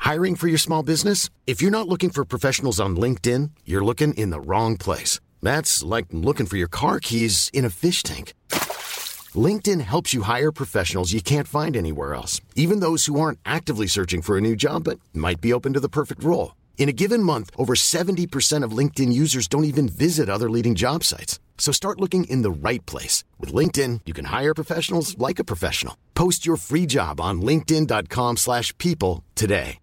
Hiring for your small business? If you're not looking for professionals on LinkedIn, you're looking in the wrong place. That's like looking for your car keys in a fish tank. LinkedIn helps you hire professionals you can't find anywhere else, even those who aren't actively searching for a new job but might be open to the perfect role. In a given month, over 70% of LinkedIn users don't even visit other leading job sites. So start looking in the right place. With LinkedIn, you can hire professionals like a professional. Post your free job on linkedin.com/people today.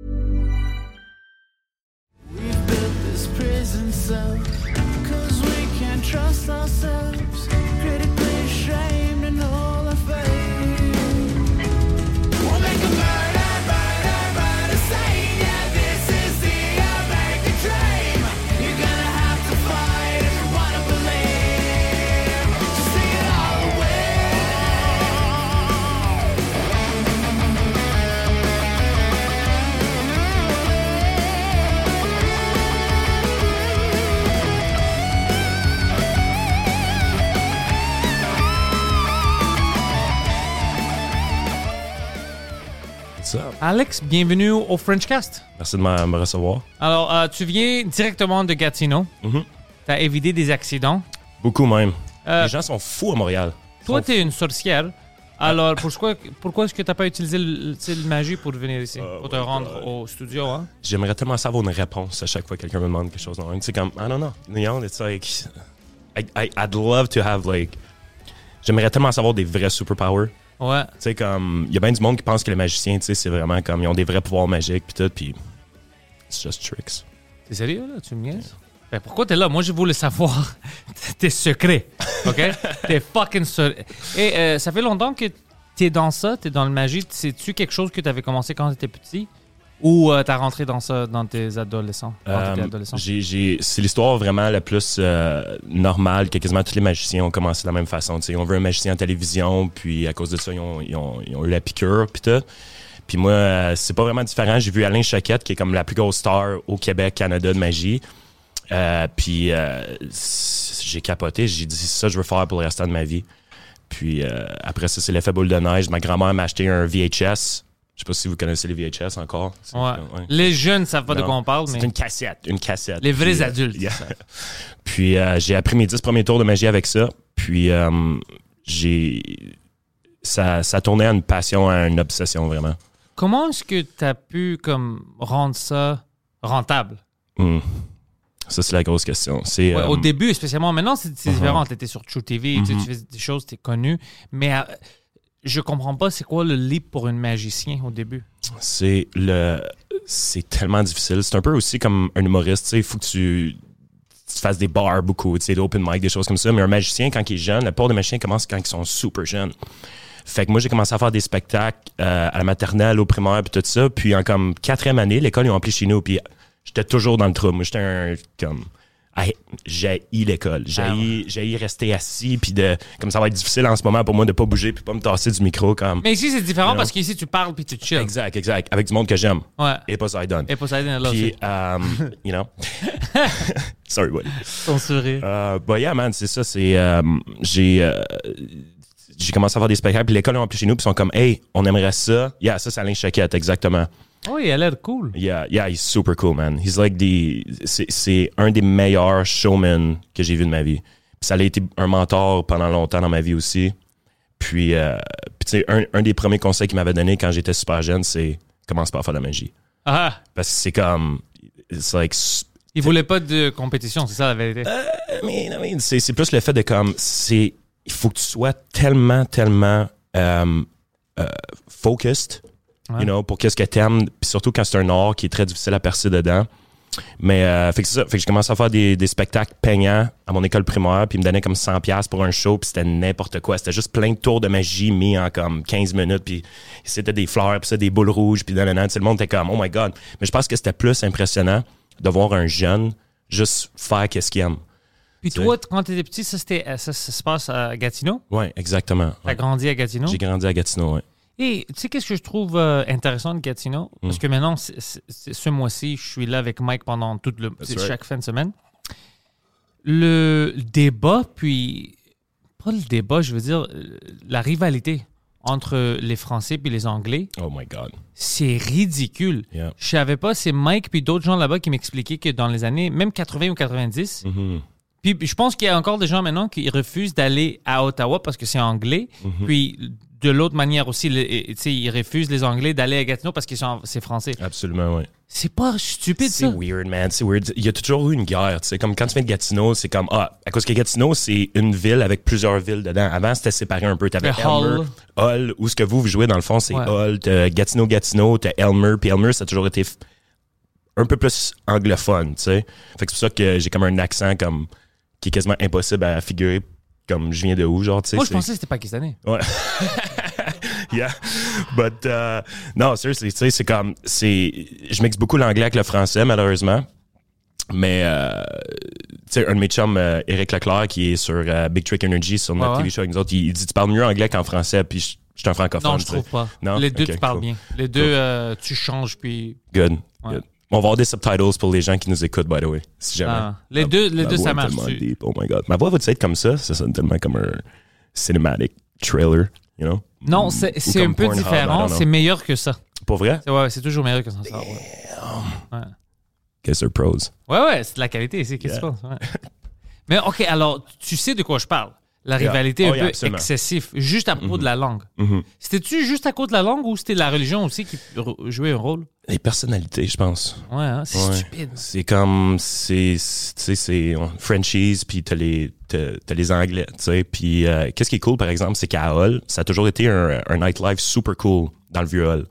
We've built this prison cell 'cause we can't trust ourselves. Critically ashamed and all our fame. We'll make a murder scene. Yeah, this is the American dream. You're gonna have to fight if you wanna believe. Just sing it all away. Alex, bienvenue au Frenchcast. Merci de me recevoir. Alors, tu viens directement de Gatineau. Mm-hmm. Tu as évité des accidents. Beaucoup même. Les gens sont fous à Montréal. Toi, tu es une sorcière. Alors, pourquoi est-ce que tu n'as pas utilisé le magie pour venir ici, pour te rendre au studio? Hein? J'aimerais tellement savoir une réponse à chaque fois que quelqu'un me demande quelque chose. C'est comme, I don't know. You know, it's like, I'd love to have, like, j'aimerais tellement savoir des vrais superpowers. Ouais. Tu sais, comme, il y a bien du monde qui pense que les magiciens, tu sais, c'est vraiment comme, ils ont des vrais pouvoirs magiques, pis tout, pis it's just tricks. T'es sérieux, là? Tu me niaises? Ben, pourquoi t'es là? Moi, je voulais savoir tes secrets, OK? Tes fucking secrets. Et ça fait longtemps que t'es dans ça, t'es dans le magie. C'est-tu quelque chose que t'avais commencé quand t'étais petit? Ou t'as rentré dans ça dans tes adolescents? C'est l'histoire vraiment la plus normale que quasiment tous les magiciens ont commencé de la même façon. T'sais, on veut un magicien en télévision, puis à cause de ça, ils ont eu la piqûre, puis tout. Puis moi, c'est pas vraiment différent. J'ai vu Alain Choquette, qui est comme la plus grosse star au Québec, Canada de magie. Puis j'ai capoté. J'ai dit, c'est ça que je veux faire pour le restant de ma vie. Puis après ça, c'est l'effet boule de neige. Ma grand-mère m'a acheté un VHS. Je sais pas si vous connaissez les VHS encore. Ouais. Les jeunes savent pas de quoi on parle, mais... C'est une cassette. Les vrais adultes. Yeah. Puis j'ai appris mes 10 premiers tours de magie avec ça. Puis ça tournait à une passion, à une obsession, vraiment. Comment est-ce que tu as pu comme rendre ça rentable? Ça, c'est la grosse question. Au début, spécialement. Maintenant, c'est différent. Tu étais sur True TV, tu fais des choses, tu es connu. Mais... je comprends pas c'est quoi le leap pour un magicien au début. C'est tellement difficile. C'est un peu aussi comme un humoriste, tu sais, il faut que tu fasses des bars beaucoup, tu sais, des open mic, des choses comme ça. Mais un magicien, quand il est jeune, la plupart des magiciens commencent quand ils sont super jeunes. Fait que moi, j'ai commencé à faire des spectacles à la maternelle, au primaire, puis tout ça. Puis en comme 4e année, l'école, ils ont appelé chez nous, puis j'étais toujours dans le trou. Moi, j'étais j'ai l'école. J'ai rester assis, puis comme ça va être difficile en ce moment pour moi de pas bouger puis pas me tasser du micro. Comme, mais ici, c'est différent parce qu'ici, tu parles puis tu chill. Exact. Avec du monde que j'aime. Ouais. Et Poseidon. Là puis, aussi. you know. Sorry, buddy. Ton sourire. Yeah, man, c'est ça. J'ai commencé à faire des spectacles, puis l'école, ils ont appelé chez nous, puis ils sont comme, hey, on aimerait ça. Yeah, ça, c'est Alain Choquette, exactement. Oh, il a l'air cool. Yeah, he's super cool, man. He's like c'est un des meilleurs showmen que j'ai vu de ma vie. Puis ça a été un mentor pendant longtemps dans ma vie aussi. Puis tu sais, un des premiers conseils qu'il m'avait donné quand j'étais super jeune, c'est commence pas à faire de la magie. Ah. Parce que c'est comme, it's like. Il voulait pas de compétition, c'est ça la vérité. C'est plus le fait de comme, il faut que tu sois tellement focused. Ouais. You know, pour qu'est-ce que t'aimes, puis surtout quand c'est un art qui est très difficile à percer dedans. Mais fait que c'est ça, fait que j'ai commencé à faire des spectacles payants à mon école primaire, puis ils me donnaient comme 100$ pour un show, puis c'était n'importe quoi. C'était juste plein de tours de magie mis en comme 15 minutes, puis c'était des fleurs, puis ça, des boules rouges, puis le monde était comme, oh my God. Mais je pense que c'était plus impressionnant de voir un jeune juste faire qu'est-ce qu'il aime. Puis toi, quand tu étais petit, ça se passe à Gatineau? Oui, exactement. T'as grandi à Gatineau? J'ai grandi à Gatineau, oui. Et tu sais, qu'est-ce que je trouve intéressant de Gatineau? Parce que maintenant, ce mois-ci, je suis là avec Mike pendant chaque fin de semaine. Le débat, puis... Pas le débat, je veux dire, la rivalité. entre les Français puis les Anglais, Oh my God. c'est ridicule. Yeah. Je savais pas, c'est Mike puis d'autres gens là-bas qui m'expliquaient que dans les années, même 80 ou 90, puis je pense qu'il y a encore des gens maintenant qui refusent d'aller à Ottawa parce que c'est anglais, puis de l'autre manière aussi, ils refusent les Anglais d'aller à Gatineau parce que c'est français. Absolument, oui. C'est pas stupide, C'est ça. weird, man. C'est weird. Il y a toujours eu une guerre. Tu sais, comme quand tu viens de Gatineau, c'est comme, à cause que Gatineau, c'est une ville avec plusieurs villes dedans. Avant, c'était séparé un peu. T'avais Elmer, Hull, où ce que vous jouez, dans le fond, c'est Hull. T'as Gatineau, t'as Elmer. Puis Elmer, ça a toujours été un peu plus anglophone, tu sais. Fait que c'est pour ça que j'ai comme un accent comme qui est quasiment impossible à figurer comme je viens de où, genre, tu sais. Moi, je pensais que c'était pakistanais. Ouais. Yeah. But, non, seriously, tu sais, c'est comme, je mixe beaucoup l'anglais avec le français, malheureusement. Mais, tu sais, un de mes chums, Éric Leclerc, qui est sur Big Trick Energy, sur notre TV show avec nous autres, il dit, tu parles mieux anglais qu'en français, puis je suis un francophone. Non, je trouve pas. Non? Les deux, Okay, tu parles cool. bien. Les deux, tu changes, puis... Good. Ouais. Good. On va avoir des subtitles pour les gens qui nous écoutent, by the way. Si jamais. Les deux, Ma voix ça est marche. tellement deep. Oh my God. Ma voix va être comme ça? Ça sonne tellement comme un cinematic trailer, you know? Non, Ou c'est comme un peu Pornhub, I différent. don't know. C'est meilleur que ça. Pour vrai? C'est toujours meilleur que ça. Ouais. Guess they're pros. Ouais, c'est de la qualité ici. Qu'est-ce que tu penses? Ouais. Mais OK, alors, tu sais de quoi je parle. La rivalité un peu absolument. excessive, juste à propos de la langue. Mhm. C'était-tu juste à cause de la langue ou c'était la religion aussi qui jouait un rôle? Les personnalités, je pense. Ouais, hein, c'est Ouais. stupide. C'est comme, tu sais, c'est Frenchies, puis t'as les Anglais, tu sais. Puis qu'est-ce qui est cool, par exemple, c'est qu'à Hull, ça a toujours été un nightlife super cool dans le vieux Hull.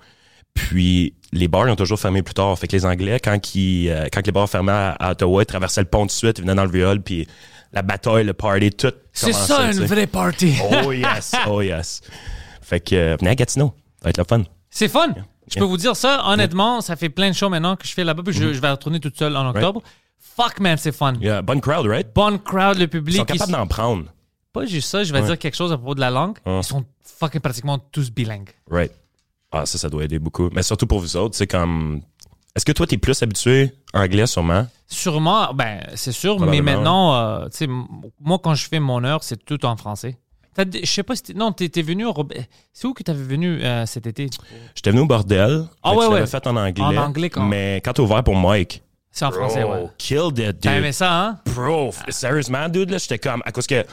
Puis les bars ils ont toujours fermé plus tard. Fait que les Anglais, quand les bars fermaient à Ottawa, ils traversaient le pont tout de suite, ils venaient dans le vieux Hull, puis la bataille, le party, tout C'est commençait, ça, tu une sais. vraie party. Oh yes, oh yes. Fait que venez à Gatineau, ça va être le fun. C'est fun. Je peux vous dire ça, honnêtement, ça fait plein de shows maintenant que je fais là-bas, puis je vais retourner toute seule en octobre. Fuck, man, c'est fun. Yeah, bonne crowd, right? Bonne crowd, le Ils public. sont capables d'en prendre. Pas juste ça, je vais dire quelque chose à propos de la langue. Ils sont fucking pratiquement tous bilingues. Right. Ah, ça doit aider beaucoup. Mais surtout pour vous autres, c'est comme... Est-ce que toi, t'es plus habitué anglais, sûrement? Sûrement, ben, c'est sûr, mais Probablement, maintenant, tu sais, moi, quand je fais mon heure, c'est tout en français. Je sais pas si non, t'es venu au c'est où que t'avais venu cet été? J'étais venu au bordel. Ah mais ouais, tu l'avais ouais. fait en anglais. En anglais, quand- Mais quand t'as ouvert pour Mike... C'est en français, ouais. Killed it, T'as dude. aimé ça, hein? Bro, sérieusement, dude, là, j'étais comme... À cause que... Tu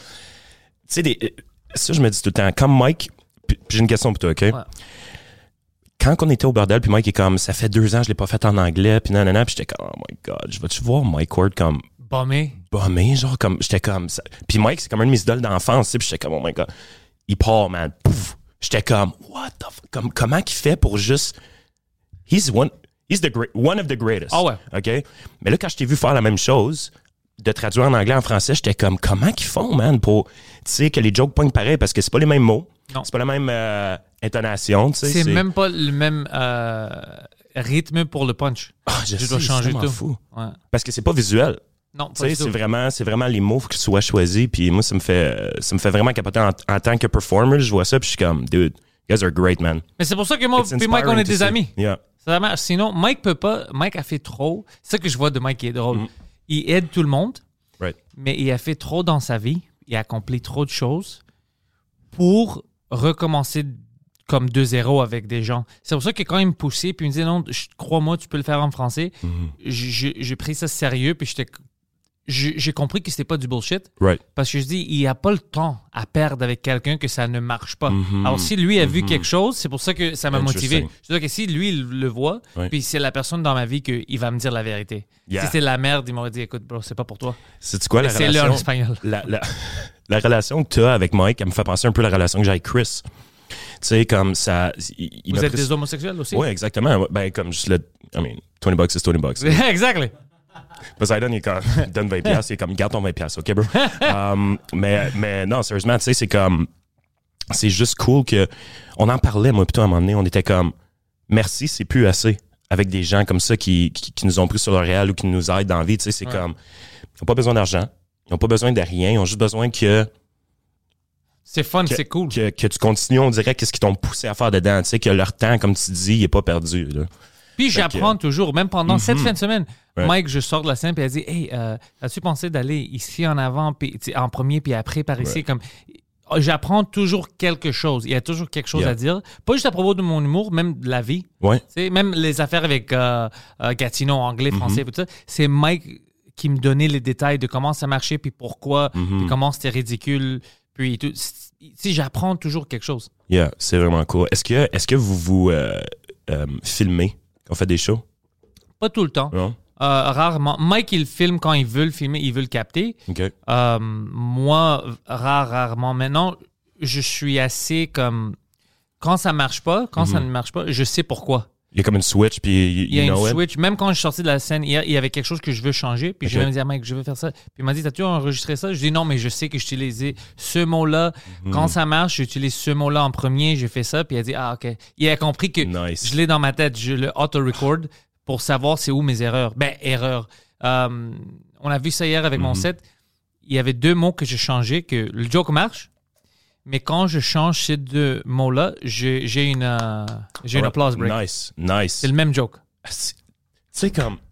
sais, ça, je me dis tout le temps. Comme Mike... Puis j'ai une question pour toi, OK? Ouais. Quand on était au bordel, puis Mike est comme... Ça fait 2 ans, je l'ai pas fait en anglais, puis nanana, puis j'étais comme... Oh my God, je vais-tu voir Mike Ward comme... Bombé. Bombé, genre, comme... J'étais comme... Ça. Puis Mike, c'est comme un de mes idoles d'enfance, tu sais, puis j'étais comme... Oh my God. Il part, man. Pouf. J'étais comme... What the fuck? Comment qu'il fait pour juste... He's one of the greatest. Ah ouais. OK? Mais là, quand je t'ai vu faire la même chose, de traduire en anglais, en français, j'étais comme, comment qu'ils font, man, pour, tu sais, que les jokes pognent pareil, parce que c'est pas les mêmes mots. Non. C'est pas la même intonation, tu sais. C'est même pas le même rythme pour le punch. Ah, je dois sais, changer c'est tout. fou. Ouais. Parce que c'est pas visuel. Non, Tu pas sais, du c'est tout. vraiment les mots qui soient choisis. Puis moi, ça me fait vraiment capoter en tant que performer. Je vois ça, puis je suis comme, dude, you guys are great, man. Mais c'est pour ça que moi It's et Mike, on inspiring est to des see. amis. Yeah. Ça marche. Sinon, Mike peut pas. Mike a fait trop. C'est ça que je vois de Mike qui est drôle. Il aide tout le monde, Right. mais il a fait trop dans sa vie. Il a accompli trop de choses pour recommencer comme 2-0 avec des gens. C'est pour ça que quand il me poussait, puis il me disait non, crois-moi, tu peux le faire en français, j'ai pris ça sérieux, puis j'ai compris que c'était pas du bullshit. Right. Parce que je dis, il n'y a pas le temps à perdre avec quelqu'un que ça ne marche pas. Alors, si lui a vu quelque chose, c'est pour ça que ça m'a motivé. Interesting. Je veux dire que si lui, il le voit, Ouais. puis c'est la personne dans ma vie qu'il va me dire la vérité. Yeah. Si c'est la merde, il m'aurait dit, écoute, bro, c'est pas pour toi. C'est quoi la C'est le relation? en espagnol. La relation que tu as avec Mike, elle me fait penser un peu à la relation que j'ai avec Chris. Tu sais, comme ça... Vous êtes des homosexuels aussi? Oui, exactement. Ben, comme juste le... I mean, 20 bucks is 20 bucks. Exactly. Poseidon, il est comme, donne 20 piastres, il est comme, garde ton 20 piastres, OK, bro? Mais non, sérieusement, tu sais, c'est comme, c'est juste cool que, on en parlait, moi, plutôt à un moment donné, on était comme, merci, c'est plus assez, avec des gens comme ça qui nous ont pris sur le réel ou qui nous aident dans la vie, tu sais, c'est comme, ils n'ont pas besoin d'argent, ils n'ont pas besoin de rien, ils ont juste besoin que C'est fun, c'est cool. que tu continues, on dirait, qu'est-ce qu'ils t'ont poussé à faire dedans, tu sais, que leur temps, comme tu dis, il n'est pas perdu, là. Puis Fait j'apprends toujours, même pendant cette fin de semaine. Ouais. Mike, je sors de la scène, puis elle dit, hey, as-tu pensé d'aller ici en avant, puis en premier, puis après par ici, comme j'apprends toujours quelque chose. Il y a toujours quelque chose à dire. Pas juste à propos de mon humour, même de la vie. Ouais. Tu sais, même les affaires avec Gatineau, anglais, français, tout ça. C'est Mike qui me donnait les détails de comment ça marchait, puis pourquoi, puis comment c'était ridicule, puis tout. Si j'apprends toujours quelque chose. Yeah, c'est vraiment cool. Est-ce que vous filmez quand vous faites des shows? Pas tout le temps. Non? Rarement. Mike, il filme quand il veut le filmer, il veut le capter. OK. Moi, rarement. Maintenant, je suis assez comme... Quand ça marche pas, ça ne marche pas, je sais pourquoi. Il y a comme une switch, puis Il y a une switch. Même quand je suis sorti de la scène hier, il y avait quelque chose que je veux changer. Puis je vais me dire, Mike, je veux faire ça. Puis il m'a dit, t'as-tu enregistré ça? Je dis non, mais je sais que j'utilisais ce mot-là. Quand ça marche, j'utilise ce mot-là en premier. J'ai fait ça. Puis il a dit, OK. Il a compris que je l'ai dans ma tête. Je le auto-record pour savoir c'est où mes erreurs. Erreurs. On a vu ça hier avec mon set. Il y avait 2 mots que j'ai changés, que le joke marche. Mais quand je change ces 2 mots-là, j'ai une applause break. Nice. C'est le même joke. Tu sais,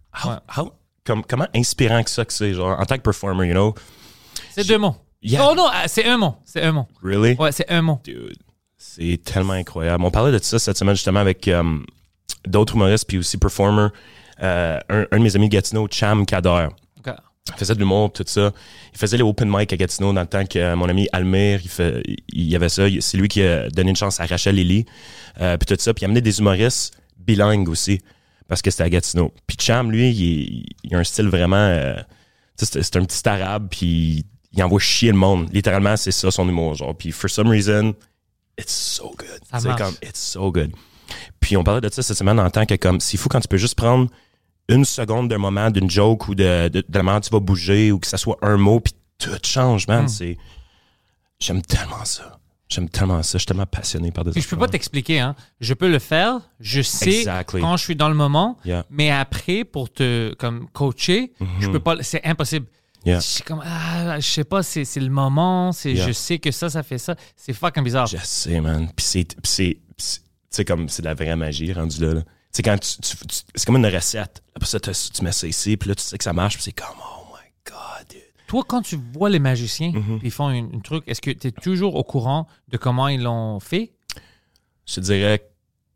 comment inspirant que c'est, genre, en tant que performer, you know? C'est 2 mots. Yeah. Oh non, c'est un mot. Really? Ouais, c'est un mot. Dude, c'est tellement incroyable. On parlait de ça cette semaine, justement, avec d'autres humoristes, puis aussi performers. Un de mes amis de Gatineau, Cham Kader. Okay. Il faisait de l'humour, tout ça. Il faisait les open mic à Gatineau dans le temps que mon ami Almir, il y avait ça. C'est lui qui a donné une chance à Rachel Lily. Puis tout ça. Puis il a amené des humoristes bilingues aussi. Parce que c'était à Gatineau. Puis Cham, lui, il a un style vraiment... c'est un petit arabe. Puis il envoie chier le monde. Littéralement, c'est ça son humour. Genre. Puis for some reason, it's so good. Ça marche. Comme, it's so good. Puis on parlait de ça cette semaine en tant que comme... C'est fou quand tu peux juste prendre... 1 seconde d'un moment, d'une joke ou de la manière dont tu vas bouger ou que ça soit un mot, puis tout change, man. J'aime tellement ça. Je suis tellement passionné par des affaires. Je peux pas t'expliquer, hein. Je peux le faire. Je sais quand je suis dans le moment, mais après, pour te comme coacher, je peux pas. C'est impossible. Yeah. Je suis comme, je sais pas, c'est le moment, je sais que ça fait ça. C'est fucking bizarre. Je sais, man. Puis c'est comme, c'est de la vraie magie rendu là. Tu sais, quand c'est comme une recette. Après ça, tu mets ça ici, puis là, tu sais que ça marche, puis c'est comme, oh my God, dude. Toi, quand tu vois les magiciens, puis ils font un truc, est-ce que tu es toujours au courant de comment ils l'ont fait? Je te dirais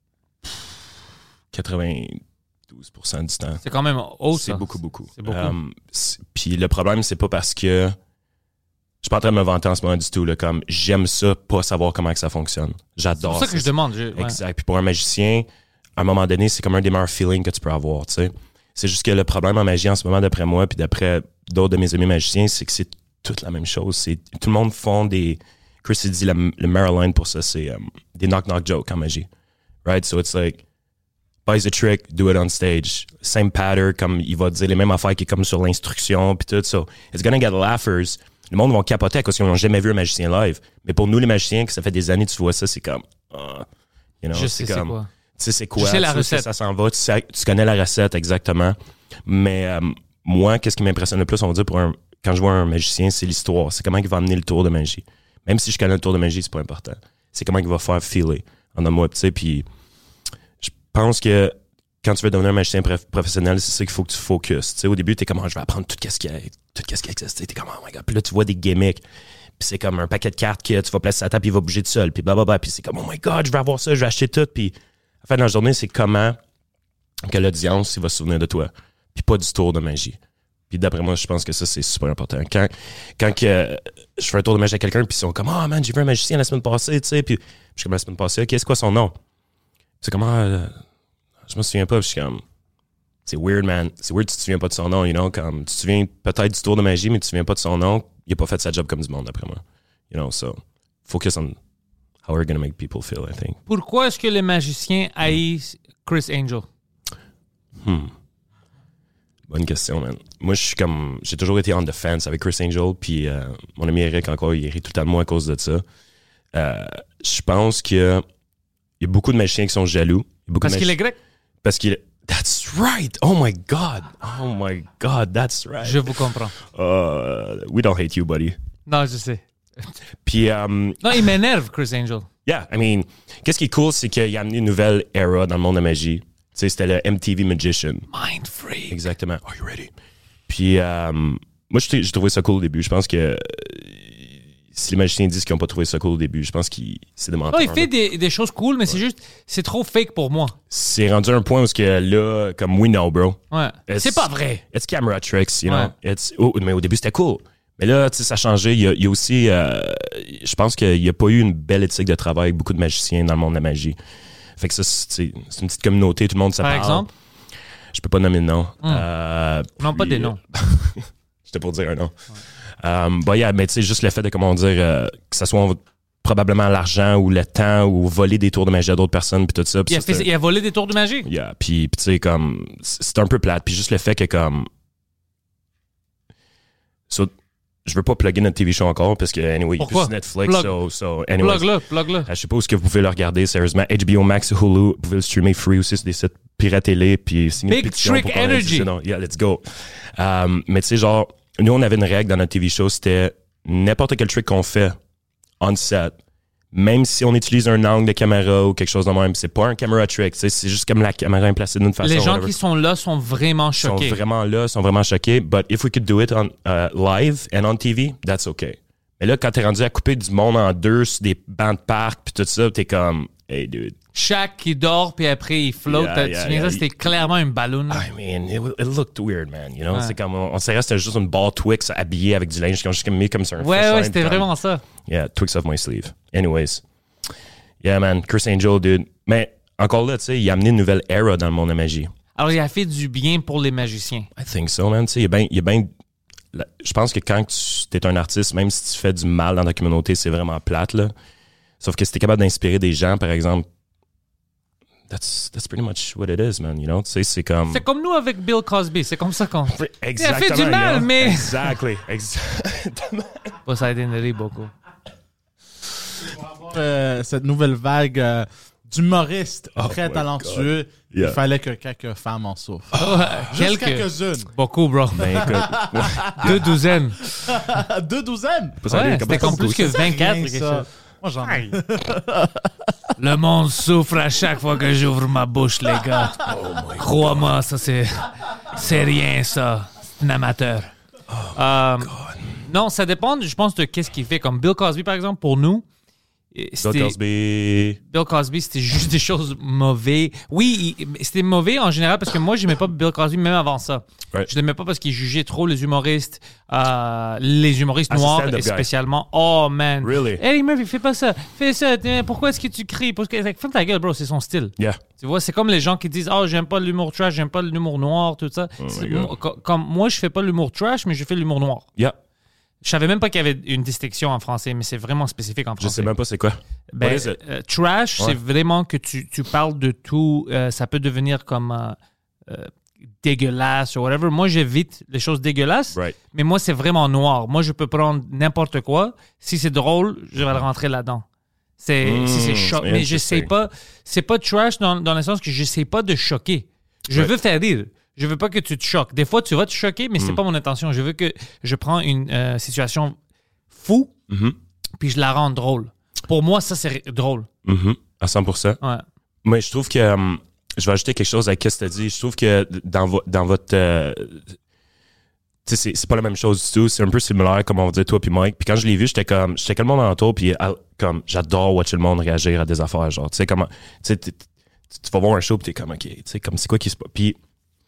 92% du temps. C'est quand même haut, c'est ça. Beaucoup. C'est beaucoup. Puis le problème, c'est pas parce que... Je suis pas en train de me vanter en ce moment du tout. Là, comme j'aime ça, pas savoir comment que ça fonctionne. J'adore ça. C'est pour ça que je demande. Exact. Puis pour un magicien... À un moment donné, c'est comme un des meilleurs feelings que tu peux avoir, tu sais. C'est juste que le problème en magie en ce moment, d'après moi, puis d'après d'autres de mes amis magiciens, c'est que c'est toute la même chose. Tout le monde font des... Chris, il dit le Maryland pour ça, c'est des knock-knock jokes en magie. Right? So it's like, buys a trick, do it on stage. Same pattern, comme il va dire les mêmes affaires qui est comme sur l'instruction, puis tout. So it's gonna get laughers. Le monde va capoter à cause qu'ils n'ont jamais vu un magicien live. Mais pour nous, les magiciens, que ça fait des années que tu vois ça, c'est comme... you know, je sais c'est quoi. Tu sais c'est quoi, je sais la recette. Ça s'en va, tu connais la recette exactement. Mais moi, qu'est-ce qui m'impressionne le plus, on va dire, quand je vois un magicien, c'est l'histoire. C'est comment il va amener le tour de magie. Même si je connais le tour de magie, c'est pas important. C'est comment il va faire feeler en un moi, tu sais. Puis je pense que quand tu veux devenir un magicien professionnel, c'est ça qu'il faut que tu focuses. Tu sais, au début, t'es comme, je vais apprendre tout ce qui existe. T'es comme, oh my God. Puis là, tu vois des gimmicks. Puis c'est comme un paquet de cartes que tu vas placer à ta table, puis il va bouger tout seul. Puis blablabla. Puis c'est comme, oh my God, je vais avoir ça, je vais acheter tout. Puis en fait, dans la journée, c'est comment que l'audience il va se souvenir de toi. Puis pas du tour de magie. Puis d'après moi, je pense que ça, c'est super important. Quand je fais un tour de magie à quelqu'un, puis ils sont comme, oh man, j'ai vu un magicien la semaine passée, tu sais. Puis je suis comme, la semaine passée, OK, c'est quoi son nom? C'est comment, je me souviens pas, puis je suis comme, c'est weird, man. C'est weird que tu te souviens pas de son nom, you know. Comme, tu te souviens peut-être du tour de magie, mais tu te souviens pas de son nom. Il a pas fait sa job comme du monde, d'après moi. You know, so focus on how we're gonna make people feel, I think. Pourquoi est-ce que les magiciens haïssent Criss Angel? Bonne question, man. Moi, j'ai toujours été on the fence avec Criss Angel, puis mon ami Eric, encore, il rit tout le temps de moi à cause de ça. Je pense qu'il y a beaucoup de magiciens qui sont jaloux. Parce qu'il est grec? Parce qu'il est... That's right! Oh my God, that's right. Je vous comprends. We don't hate you, buddy. Non, je sais. Puis... non, il m'énerve, Criss Angel. Yeah, I mean, qu'est-ce qui est cool, c'est qu'il a amené une nouvelle era dans le monde de la magie. Tu sais, c'était le MTV Magician. Mind Freak. Exactement. Are you ready? Puis, moi, j'ai trouvé ça cool au début. Je pense que si les magiciens disent qu'ils n'ont pas trouvé ça cool au début, je pense qu'il c'est des menteurs. Non, il fait des choses cool, mais c'est juste, c'est trop fake pour moi. C'est rendu un point où que là, comme we know, bro. Ouais. C'est pas vrai. It's camera tricks, you know. Ouais. Mais au début, c'était cool. Mais là, tu sais, ça a changé. Il y a aussi, je pense qu'il n'y a pas eu une belle éthique de travail avec beaucoup de magiciens dans le monde de la magie. Fait que ça, c'est une petite communauté, tout le monde se parle. Par exemple? Je peux pas nommer de nom. Non, pas des noms. J'étais pour dire un nom. Yeah, mais tu sais, juste le fait de, comment dire, que ça soit probablement l'argent ou le temps ou voler des tours de magie à d'autres personnes puis tout ça. Il a volé des tours de magie? Yeah, puis tu sais, comme, c'est un peu plate. Puis juste le fait que, comme... je veux pas plugger notre TV show encore parce que, anyway, il y a plus sur Netflix. Anyways, Plug-le. Je sais pas où est-ce que vous pouvez le regarder, sérieusement. HBO Max, Hulu, vous pouvez le streamer free aussi sur des sites piratés puis signer une Big pétition Trick pour parler Energy. de ça. Yeah, let's go. Mais tu sais, genre, nous, on avait une règle dans notre TV show, c'était n'importe quel trick qu'on fait on set, même si on utilise un angle de caméra ou quelque chose de même, c'est pas un camera trick, c'est juste comme la caméra est placée d'une façon. Les gens qui sont là sont vraiment choqués. Ils sont vraiment là, sont vraiment choqués. But if we could do it on live and on TV, that's okay. Mais là, quand t'es rendu à couper du monde en deux sur des bancs de parc puis tout ça, t'es comme, hey dude. Shaq qui dort puis après il flotte. C'était clairement un ballon. I mean, it looked weird, man. You know, c'est comme on s'est resté juste une barre Twix habillée avec du linge qui ont juste mis comme ça. Ouais, c'était vraiment ça. Yeah, Twix off my sleeve. Anyways, yeah, man, Chris Angel, dude. Mais encore là, tu sais, il a amené une nouvelle era dans le monde de la magie. Alors, il a fait du bien pour les magiciens. I think so, man. Tu sais, il y a bien. Je pense que quand tu es un artiste, même si tu fais du mal dans ta communauté, c'est vraiment plate, là. Sauf que si t'es capable d'inspirer des gens, par exemple, that's pretty much what it is, man. You know, tu sais, c'est comme. C'est comme nous avec Bill Cosby. C'est comme ça qu'on. Exactement. Il a fait du mal, mais. Exactement. Pas ça aiderait beaucoup. Cette nouvelle vague d'humoristes très talentueux, il fallait que quelques femmes en souffrent. Juste quelques-unes. Beaucoup, bro. Ben, écoute, 2 douzaines. 2 douzaines? Ouais, c'était comme plus que 24. Moi, j'en ai. Le monde souffre à chaque fois que j'ouvre ma bouche, les gars. Crois-moi, ça, c'est rien, ça. C'est un amateur. Non, ça dépend, je pense, de qu'est-ce qu'il fait. Comme Bill Cosby, par exemple, pour nous, Bill Cosby, c'était juste des choses mauvaises. Oui, c'était mauvais en général parce que moi, j'aimais pas Bill Cosby même avant ça. Right. Je l'aimais pas parce qu'il jugeait trop les humoristes noirs spécialement. Oh, man. Really? Eddie Murphy, fais pas ça. Fais ça. Pourquoi est-ce que tu cries? Parce que, ferme ta gueule, bro, c'est son style. Yeah. Tu vois, c'est comme les gens qui disent « Oh, j'aime pas l'humour trash, j'aime pas l'humour noir, tout ça. Comme moi, je fais pas l'humour trash, mais je fais l'humour noir. Yeah. Je savais même pas qu'il y avait une distinction en français, mais c'est vraiment spécifique en français. Je sais même pas c'est quoi. Ben, trash, c'est vraiment que tu parles de tout. Ça peut devenir comme dégueulasse ou whatever. Moi, j'évite les choses dégueulasses, mais moi, c'est vraiment noir. Moi, je peux prendre n'importe quoi. Si c'est drôle, je vais le rentrer là-dedans. Si c'est choc. Mais je sais pas. C'est pas trash dans le sens que je sais pas de choquer. Je veux faire rire. Je veux pas que tu te choques. Des fois, tu vas te choquer, mais c'est pas mon intention. Je veux que je prends une situation fou, puis je la rende drôle. Pour moi, ça, c'est drôle. À 100%. Ouais. Mais je trouve que... je vais ajouter quelque chose à ce que tu as dit. Je trouve que dans votre... tu sais, c'est pas la même chose du tout. C'est un peu similaire, comme on va dire, toi puis Mike. Puis quand je l'ai vu, j'étais comme le monde alentour, puis comme j'adore watcher le monde réagir à des affaires. Genre, tu sais, comment... Tu sais, tu vas voir un show, puis t'es comme, OK, tu sais, comme c'est quoi qui se passe? Puis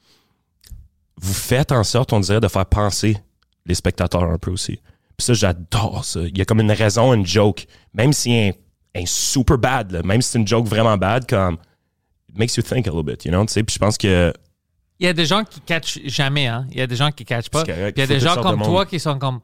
vous faites en sorte, on dirait, de faire penser les spectateurs un peu aussi. Puis ça, j'adore ça. Il y a comme une raison, une joke. Même si un super bad, là, même si c'est une joke vraiment bad, comme it makes you think a little bit, you know? Tu sais, puis je pense que... Il y a des gens qui catchent jamais, hein? Il y a des gens qui catchent pas. Puis il y a des gens comme toi qui sont comme...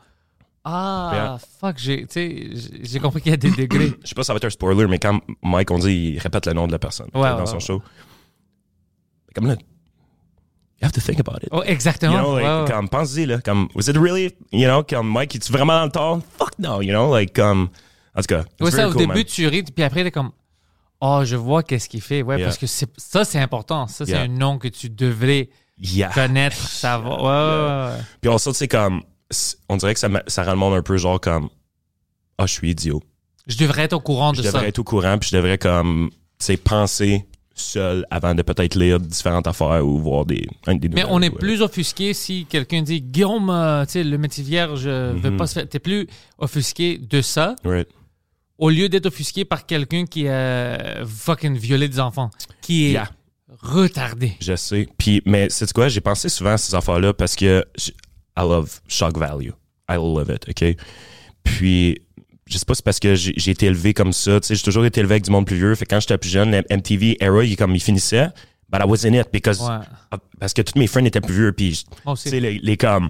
fuck, j'ai compris qu'il y a des degrés. Je sais pas si ça va être un spoiler, mais quand Mike, on dit, il répète le nom de la personne dans son show. Comme là, you have to think about it. Oh, exactement. You know, like, comme, pense-y, là. Comme, was it really, you know, comme, Mike, es-tu vraiment dans le tort? Fuck no, you know, like, comme, en tout cas. Ouais, ça, au cool, début, man. tu ris, puis après, t'es comme, oh, je vois qu'est-ce qu'il fait. Ouais, parce que ça, c'est important. Ça, c'est un nom que tu devrais connaître, savoir. Ouais. Puis on sort, c'est comme, on dirait que ça rend le monde un peu genre comme, je suis idiot. Je devrais être au courant de ça. Je devrais être au courant, puis je devrais comme, tu sais, penser seul avant de peut-être lire différentes affaires ou voir des nouvelles. Mais on est plus offusqué si quelqu'un dit Guillaume, tu sais, le métier vierge veut pas se faire. T'es plus offusqué de ça Right. au lieu d'être offusqué par quelqu'un qui a fucking violé des enfants, qui est Yeah. retardé. Je sais. Puis, mais c'est quoi? J'ai pensé souvent à ces affaires-là parce que I love shock value. I love it, OK? Puis, je sais pas si c'est parce que j'ai été élevé comme ça. Tu sais, j'ai toujours été élevé avec du monde plus vieux. Fait que quand j'étais plus jeune, MTV era, il finissait. But I was in it because... Ouais. Parce que tous mes friends étaient plus vieux. Puis, Moi tu aussi. sais, les comme...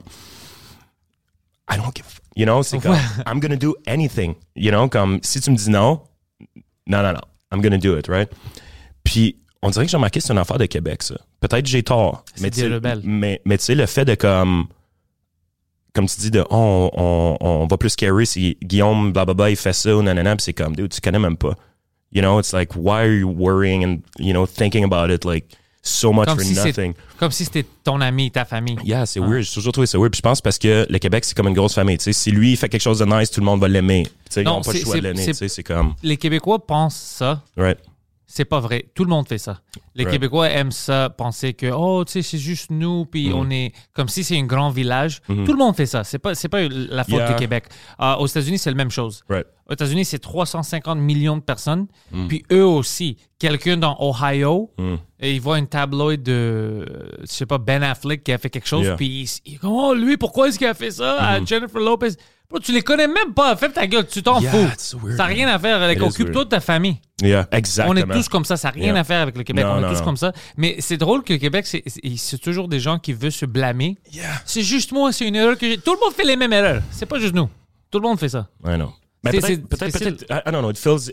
I don't give... You know, c'est comme... Ouais. I'm gonna do anything. You know, comme... Si tu me dis non, non. I'm gonna do it, right? Puis, on dirait que j'ai remarqué que c'est une affaire de Québec, ça. Peut-être que j'ai tort. C'est des rebelles. Mais tu sais, le fait de comme tu dis, de on va plus carry si Guillaume, blablabla, il fait ça ou nanana, puis c'est comme, dude, tu connais même pas. You know, it's like, why are you worrying and, you know, thinking about it, like, so much Comme for si nothing? Comme si c'était ton ami, ta famille. Yeah, c'est weird. J'ai toujours trouvé ça weird. Puis je pense parce que le Québec, c'est comme une grosse famille. Tu sais, si lui, il fait quelque chose de nice, tout le monde va l'aimer. Tu sais, ils Non, n'ont pas le c'est- choix de c'est- l'aimer. c'est- Tu sais, c'est comme, Les Québécois pensent ça. right. C'est pas vrai. Tout le monde fait ça. Les Right. Québécois aiment ça, penser que, oh, tu sais, c'est juste nous, puis on est comme si c'est un grand village. Tout le monde fait ça. C'est pas la faute Yeah. du Québec. Aux États-Unis, c'est la même chose. Right. Aux États-Unis, c'est 350 millions de personnes. Puis eux aussi, quelqu'un dans Ohio, et il voit une tabloïd de, je sais pas, Ben Affleck qui a fait quelque chose, Yeah. puis il dit, oh, lui, pourquoi est-ce qu'il a fait ça à Jennifer Lopez? Bro, tu les connais même pas. Fais ta gueule, tu t'en Yeah, fous. it's weird, Ça n'a rien à faire avec. It is Occupe-toi weird. de ta famille. Yeah, exactement. On est tous comme ça, ça n'a rien Yeah. à faire avec le Québec. Non, on est non, tous non. comme ça. Mais c'est drôle que le Québec, c'est toujours des gens qui veulent se blâmer. Yeah. C'est juste moi, c'est une erreur que j'ai. Tout le monde fait les mêmes erreurs. C'est pas juste nous. Tout le monde fait ça. I know. Mais C'est peut-être, I don't know, it feels,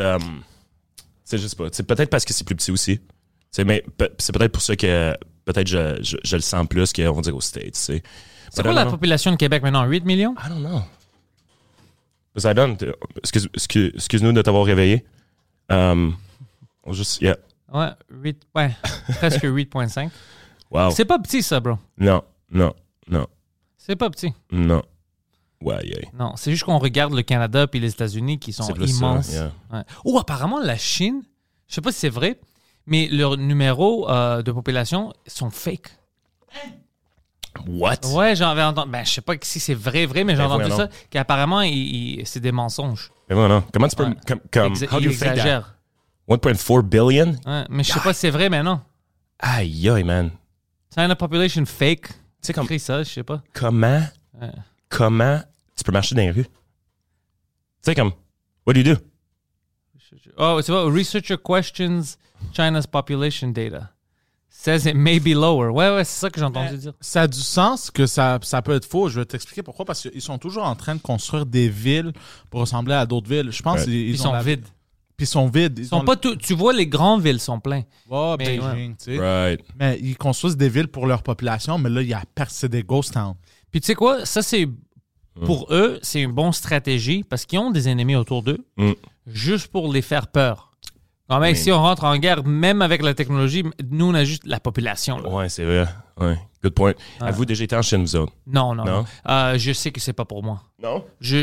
c'est juste pas. C'est peut-être parce que c'est plus petit aussi. C'est, mais c'est peut-être pour ça que peut-être je le sens plus qu'on dirait aux States, tu sais. C'est quoi la population de Québec maintenant? 8 millions? I don't know. Poseidon, excuse-nous de t'avoir réveillé. On juste, yeah. Ouais, presque 8,5. Wow. C'est pas petit, ça, bro. Non. C'est pas petit. Ouais, yeah. Non, c'est juste qu'on regarde le Canada puis les États-Unis qui sont C'est plus immenses. ça, yeah. Ouais. Oh, apparemment, la Chine, je sais pas si c'est vrai, mais leurs numéros de population sont fake. What? Ouais, j'avais entendu. Ben, je sais pas si c'est vrai, mais j'ai entendu voyons ça, donc. qu'apparemment, c'est des mensonges. Mais non. Comment tu peux, Ouais. comme, how do Il you fake that? exagère. 1.4 billion? Ouais, mais je sais pas si c'est vrai, mais non. Aïe, aïe, man. China population fake. Tu sais, comme, Écrit ça, je sais pas. comment tu peux marcher dans les rues? Tu sais, comme, what do you do? Oh, tu vois, researcher questions China's population data. Says it may be lower. Ouais, c'est ça que j'ai entendu dire. Ça a du sens que ça peut être faux. Je vais t'expliquer pourquoi. Parce qu'ils sont toujours en train de construire des villes pour ressembler à d'autres villes. Je pense Ouais. qu'ils Ils sont vides. Puis ils sont vides. Ils sont pas tout. Tu vois, les grandes villes sont pleins. Oh, Mais Beijing, tu sais. Right. Mais ils construisent des villes pour leur population, mais là, il y a c'est des ghost towns. Puis tu sais quoi, ça c'est pour eux, c'est une bonne stratégie parce qu'ils ont des ennemis autour d'eux, juste pour les faire peur. Quand même, si on rentre en guerre, même avec la technologie, nous on a juste la population. Là. Ouais, c'est vrai. Ouais. Good point. Avez-vous déjà été en Chine, vous autres? Non. Non? Je sais que c'est pas pour moi. Non?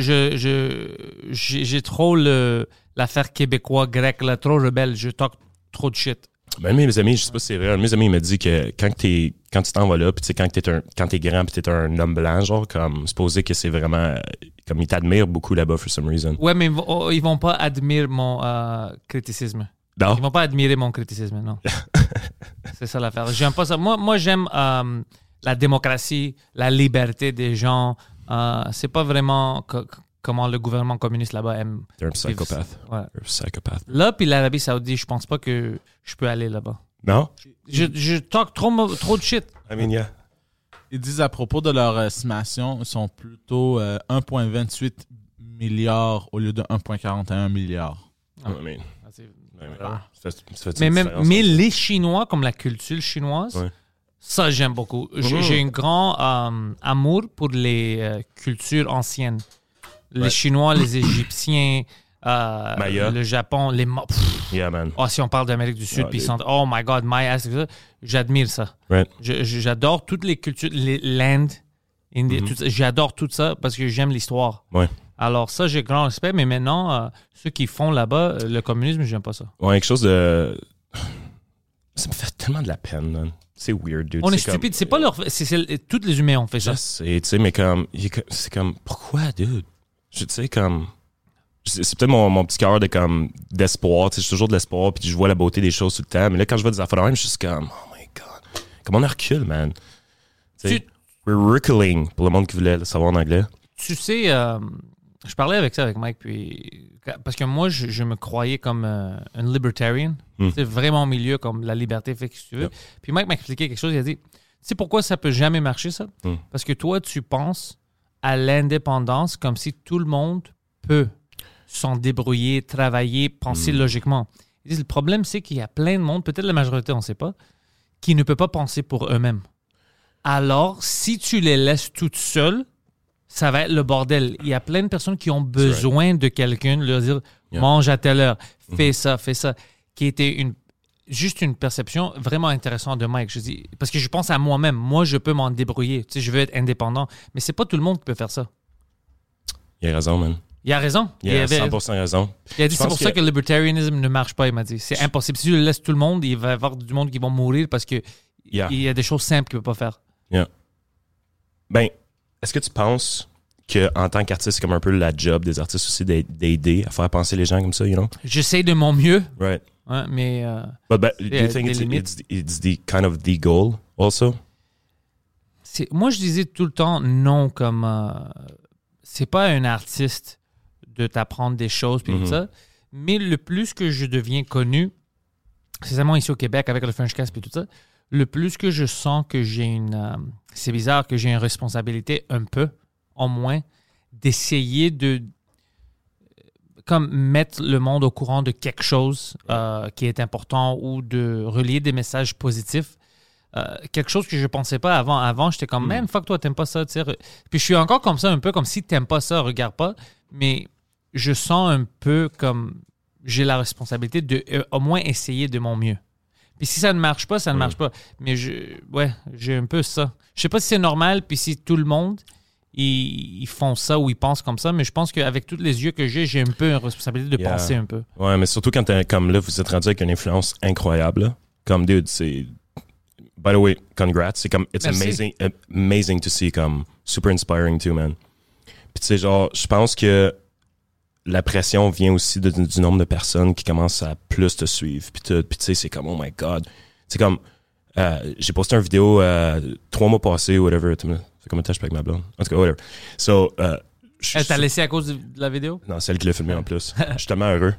J'ai trop l'affaire québécois, grec, là, trop rebelle. Je talk trop de shit. Ben, mes amis, je sais pas si c'est vrai, mes amis, ils me disent que quand tu t'en vas là, puis tu sais, quand t'es grand, puis t'es un homme blanc, genre, comme, supposé que c'est vraiment, comme, ils t'admirent beaucoup là-bas, for some reason. Ouais, mais ils vont pas admirer mon criticisme. Non? Ils vont pas admirer mon criticisme, non. C'est ça l'affaire. J'aime pas ça. Moi j'aime la démocratie, la liberté des gens. C'est pas vraiment comment le gouvernement communiste là-bas aime. They're a psychopath. Ouais. They're a psychopath. Là, puis l'Arabie Saoudite, je pense pas que je peux aller là-bas. Non? Je talk trop de shit. I mean, yeah. Ils disent à propos de leur estimation, ils sont plutôt 1,28 milliards au lieu de 1,41 milliard. I mean, ça fait Mais une même différence, mais hein? les Chinois, comme la culture chinoise, Ouais. ça j'aime beaucoup. J'ai un grand amour pour les cultures anciennes. Les Ouais. Chinois, les Égyptiens, Maya. le Japon, les Yeah, man. si on parle d'Amérique du Sud, Ah, puis ils les- sont oh my God, Maya, c'est ça. J'admire ça. Right. J'adore toutes les cultures, l'Inde, Indie, tout ça. J'adore tout ça parce que j'aime l'histoire. Ouais. Alors ça, j'ai grand respect, mais maintenant, ceux qui font là-bas, le communisme, j'aime pas ça. Ouais, quelque chose de... Ça me fait tellement de la peine, man. C'est weird, dude. On est comme- stupide. C'est pas leur. Tous les humains ont fait ça. Je sais, tu sais, mais comme... C'est comme... Pourquoi, dude? Tu sais, comme... C'est peut-être mon petit cœur d'espoir. Tu sais, j'ai toujours de l'espoir, puis je vois la beauté des choses tout le temps. Mais là, quand je vois des affaires de même, je suis juste comme... Oh my God. Comment on recule, man? Tu sais, we're reculing, pour le monde qui voulait le savoir en anglais. Tu sais, je parlais avec ça avec Mike, puis parce que moi, je me croyais comme un libertarian. C'est vraiment au milieu, comme la liberté fait que tu veux. Yep. Puis Mike m'a expliqué quelque chose. Il a dit, tu sais pourquoi ça peut jamais marcher, ça? Parce que toi, tu penses à l'indépendance comme si tout le monde peut s'en débrouiller, travailler, penser logiquement. Il dit, le problème, c'est qu'il y a plein de monde, peut-être la majorité, on ne sait pas, qui ne peut pas penser pour eux-mêmes. Alors, si tu les laisses toutes seules, ça va être le bordel. Il y a plein de personnes qui ont besoin de quelqu'un, leur dire mange à telle heure, fais ça, qui était juste une perception vraiment intéressante de Mike. Je dis, parce que je pense à moi-même. Moi, je peux m'en débrouiller. Tu sais, je veux être indépendant. Mais c'est pas tout le monde qui peut faire ça. Il a raison, man. Il a raison. Il a 100% raison. Il a dit, c'est pour ça que le libertarianisme ne marche pas, il m'a dit. C'est impossible. Si tu le laisses tout le monde, il va y avoir du monde qui va mourir parce que il y a des choses simples qu'il ne peut pas faire. Yeah. Ben, est-ce que tu penses qu'en tant qu'artiste, c'est comme un peu la job des artistes aussi d'aider à faire penser les gens comme ça, you know? J'essaie de mon mieux, Right. hein, mais... But do you think it's the kind of the goal also? Moi, je disais tout le temps non, comme... c'est pas un artiste de t'apprendre des choses puis tout ça, mais le plus que je deviens connu, spécialement ici au Québec avec le Frenchcast puis tout ça, le plus que je sens que j'ai c'est bizarre que j'ai une responsabilité un peu, au moins, d'essayer de comme mettre le monde au courant de quelque chose qui est important ou de relier des messages positifs. Quelque chose que je pensais pas avant. Avant, j'étais comme, man, fuck toi, t'aimes pas ça. T'sais. Puis je suis encore comme ça, un peu comme si t'aimes pas ça, regarde pas. Mais je sens un peu comme j'ai la responsabilité de au moins essayer de mon mieux. Puis si ça ne marche pas, ça ne marche pas. Mais j'ai un peu ça. Je sais pas si c'est normal, puis si tout le monde, ils font ça ou ils pensent comme ça, mais je pense qu'avec tous les yeux que j'ai un peu une responsabilité de penser un peu. Ouais, mais surtout quand comme là, vous êtes rendu avec une influence incroyable. Là. Comme, dude, c'est... By the way, congrats. C'est comme, it's amazing to see, comme, super inspiring too, man. Puis tu sais, genre, je pense que la pression vient aussi du nombre de personnes qui commencent à plus te suivre. Puis tu sais, c'est comme, oh my God. C'est comme, j'ai posté une vidéo 3 mois passés ou whatever. C'est comme un tâche avec ma blonde. En tout cas, whatever. So, elle t'a laissé à cause de la vidéo? Non, c'est elle qui l'a filmé en plus. Je suis tellement heureux.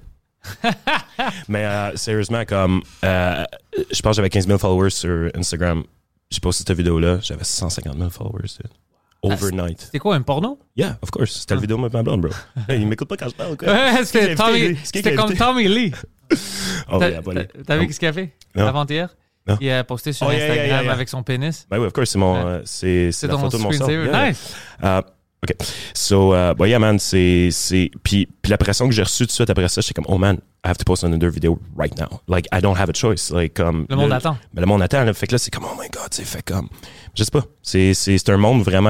Mais sérieusement, comme je pense que j'avais 15 000 followers sur Instagram. J'ai posté cette vidéo-là, j'avais 150 000 followers. Overnight. C'était quoi, un porno? Yeah, of course. C'était la vidéo de ma blonde, bro. Hey, il m'écoute pas quand je parle, quoi. Ouais, c'était comme Tommy Lee. Oh, yeah, T'as vu ce qu'il a fait? Non. Avant-hier? Non. Il a posté sur Instagram yeah. avec son pénis. Ben oui, of course, c'est mon c'est la photo de mon son. Yeah. Nice. OK. So, yeah, man, puis la pression que j'ai reçue tout de suite après ça, j'étais comme, oh man, I have to post another video right now. Like, I don't have a choice. Like, comme... Le monde attend. Ben, le monde attend, là. Fait que là, c'est comme, oh my God, c'est fait comme... Je sais pas. C'est un monde vraiment...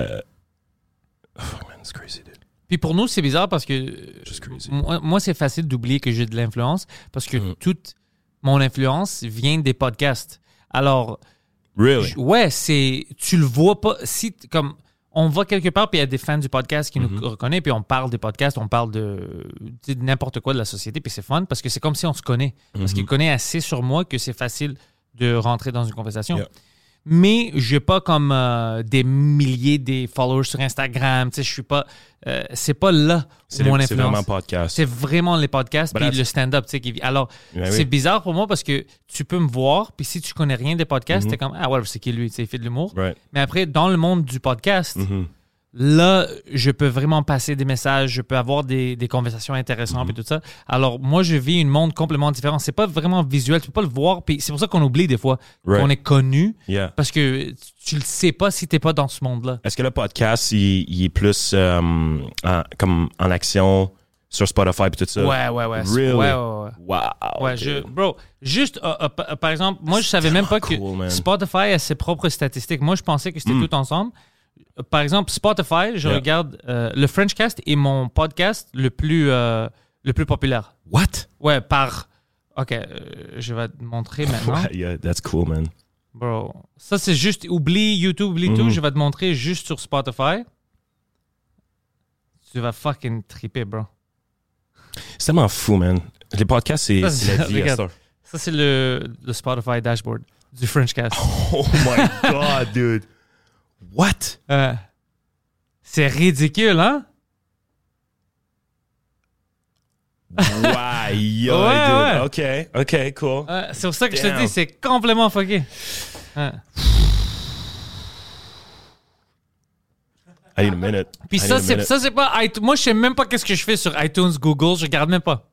Oh, man, it's crazy, dude. Puis pour nous, c'est bizarre parce que... Just crazy. Moi, c'est facile d'oublier que j'ai de l'influence parce que toute mon influence vient des podcasts. Alors... Really? Ouais, tu le vois pas... Si, comme... On va quelque part, puis il y a des fans du podcast qui nous reconnaissent, puis on parle des podcasts, on parle de n'importe quoi de la société, puis c'est fun, parce que c'est comme si on se connaît. Parce qu'il connaît assez sur moi que c'est facile de rentrer dans une conversation. Yeah. Mais je n'ai pas comme des milliers de followers sur Instagram. Tu sais, je suis pas... c'est pas là mon influence. C'est vraiment podcast. C'est vraiment les podcasts puis le stand-up. Tu sais, alors, c'est bizarre pour moi parce que tu peux me voir, puis si tu connais rien des podcasts, t'es comme, ah ouais, c'est qui lui? Tu sais, il fait de l'humour. Right. Mais après, dans le monde du podcast, là, je peux vraiment passer des messages, je peux avoir des conversations intéressantes et tout ça. Alors, moi, je vis un monde complètement différent. C'est pas vraiment visuel, tu peux pas le voir. Puis c'est pour ça qu'on oublie des fois qu'on est connu. Yeah. Parce que tu le sais pas si t'es pas dans ce monde-là. Est-ce que le podcast, il est plus comme en action sur Spotify et tout ça? Ouais. Really? Ouais. Wow. Ouais, Okay. bro, juste, par exemple, moi, je savais même pas que man. Spotify a ses propres statistiques. Moi, je pensais que c'était tout ensemble. Par exemple, Spotify, je regarde le Frenchcast est mon podcast le plus populaire. What? Ouais, par OK, je vais te montrer maintenant. Yeah, that's cool, man. Bro, ça, c'est juste... Oublie YouTube, oublie tout. Je vais te montrer juste sur Spotify. Tu vas fucking triper, bro. C'est tellement fou, man. Les podcasts, c'est la vie à cette heure. Ça, c'est le Spotify dashboard du Frenchcast. Oh my God, dude. What? C'est ridicule, hein? Wow, yo, Ouais, dude. OK, cool. C'est pour ça que je te dis, c'est complètement fucké. I need a minute. Puis ça, c'est pas... Moi, je sais même pas qu'est-ce que je fais sur iTunes, Google. Je regarde même pas.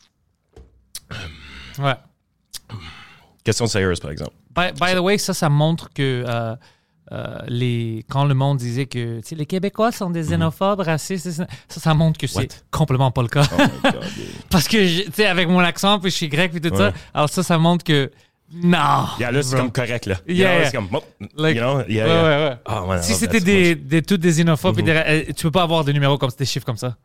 Ouais. Question sérieuse, par exemple. By the way, ça montre que quand le monde disait que les Québécois sont des xénophobes, racistes, ça montre que c'est complètement pas le cas. Oh my God, dude. Parce que, avec mon accent, puis je suis grec, puis tout ça, alors ça montre que non. Yeah, là, c'est comme correct, là. Yeah. C'est comme, Like, you know? Yeah. Ouais. Oh, man, si c'était tous des xénophobes, tu peux pas avoir des numéros comme des chiffres comme ça.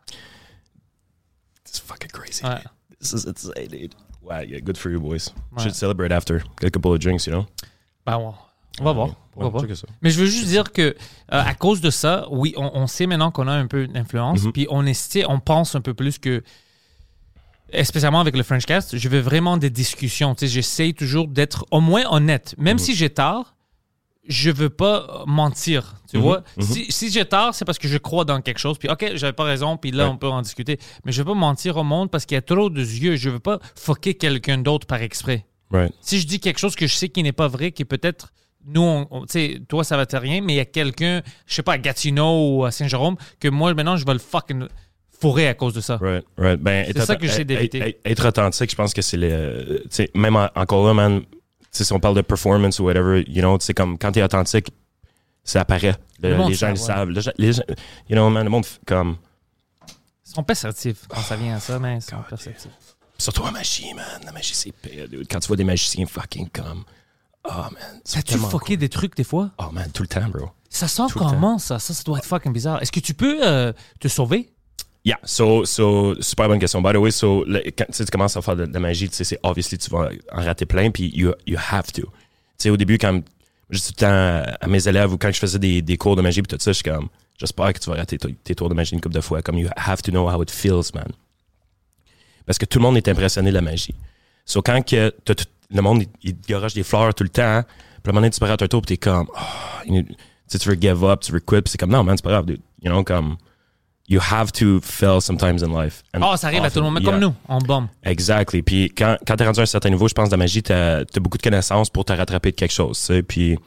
It's fucking crazy. Ouais. This is insane, dude. Wow, yeah, good for you, boys. We should celebrate after. Get a couple of drinks, you know? Ben, on va voir. checker ça. Mais je veux juste dire que à cause de ça, oui, on sait maintenant qu'on a un peu d'influence, puis on pense un peu plus que, spécialement avec le Frenchcast, je veux vraiment des discussions. Tu sais, j'essaie toujours d'être au moins honnête. Même si j'ai tort, je veux pas mentir. Tu vois? Si j'ai tort, c'est parce que je crois dans quelque chose. Puis, OK, j'avais pas raison, puis là, on peut en discuter. Mais je veux pas mentir au monde parce qu'il y a trop de yeux. Je veux pas fucker quelqu'un d'autre par exprès. Right. Si je dis quelque chose que je sais qui n'est pas vrai, qui peut-être... Nous, tu sais, toi, ça va te rien, mais il y a quelqu'un, je sais pas, à Gatineau ou à Saint-Jérôme, que moi, maintenant, je vais le fucking fourrer à cause de ça. Right. Ben, c'est ça que j'essaie d'éviter. Être authentique, je pense que c'est le... Tu sais, même encore là, man, si on parle de performance ou whatever, you know, c'est comme quand t'es authentique, ça apparaît. Les gens le savent. Les gens, you know, man, le monde, comme... Ils sont perceptifs quand ça vient à ça, mais ils sont perceptifs. Surtout en magie, man. La magie, c'est pire, dude. Quand tu vois des magiciens fucking comme... Oh, man. As-tu fucké des trucs des fois? Oh, man, tout le temps, bro. Ça sent comment, ça? Ça doit être fucking bizarre. Est-ce que tu peux te sauver? Yeah, so super bonne question. By the way, quand tu commences à faire de la magie, c'est obviously tu vas en rater plein, puis you have to. Tu sais, au début, quand je dis tout le temps à mes élèves ou quand je faisais des cours de magie, puis tout ça, je suis comme, j'espère que tu vas rater tes tours de magie une couple de fois. Comme, you have to know how it feels, man. Parce que tout le monde est impressionné de la magie. So, quand que le monde, il te garoche des fleurs tout le temps, puis à un moment donné, tu prends un tour, puis t'es comme, tu veux give up, tu veux quit, puis c'est comme, non, man, c'est pas grave, dude. You know, comme, you have to fail sometimes in life. Ça arrive à tout le monde, mais comme nous, on bombe. Exactly. Puis quand t'es rendu à un certain niveau, je pense, de la magie, t'as beaucoup de connaissances pour te rattraper de quelque chose, tu sais, puis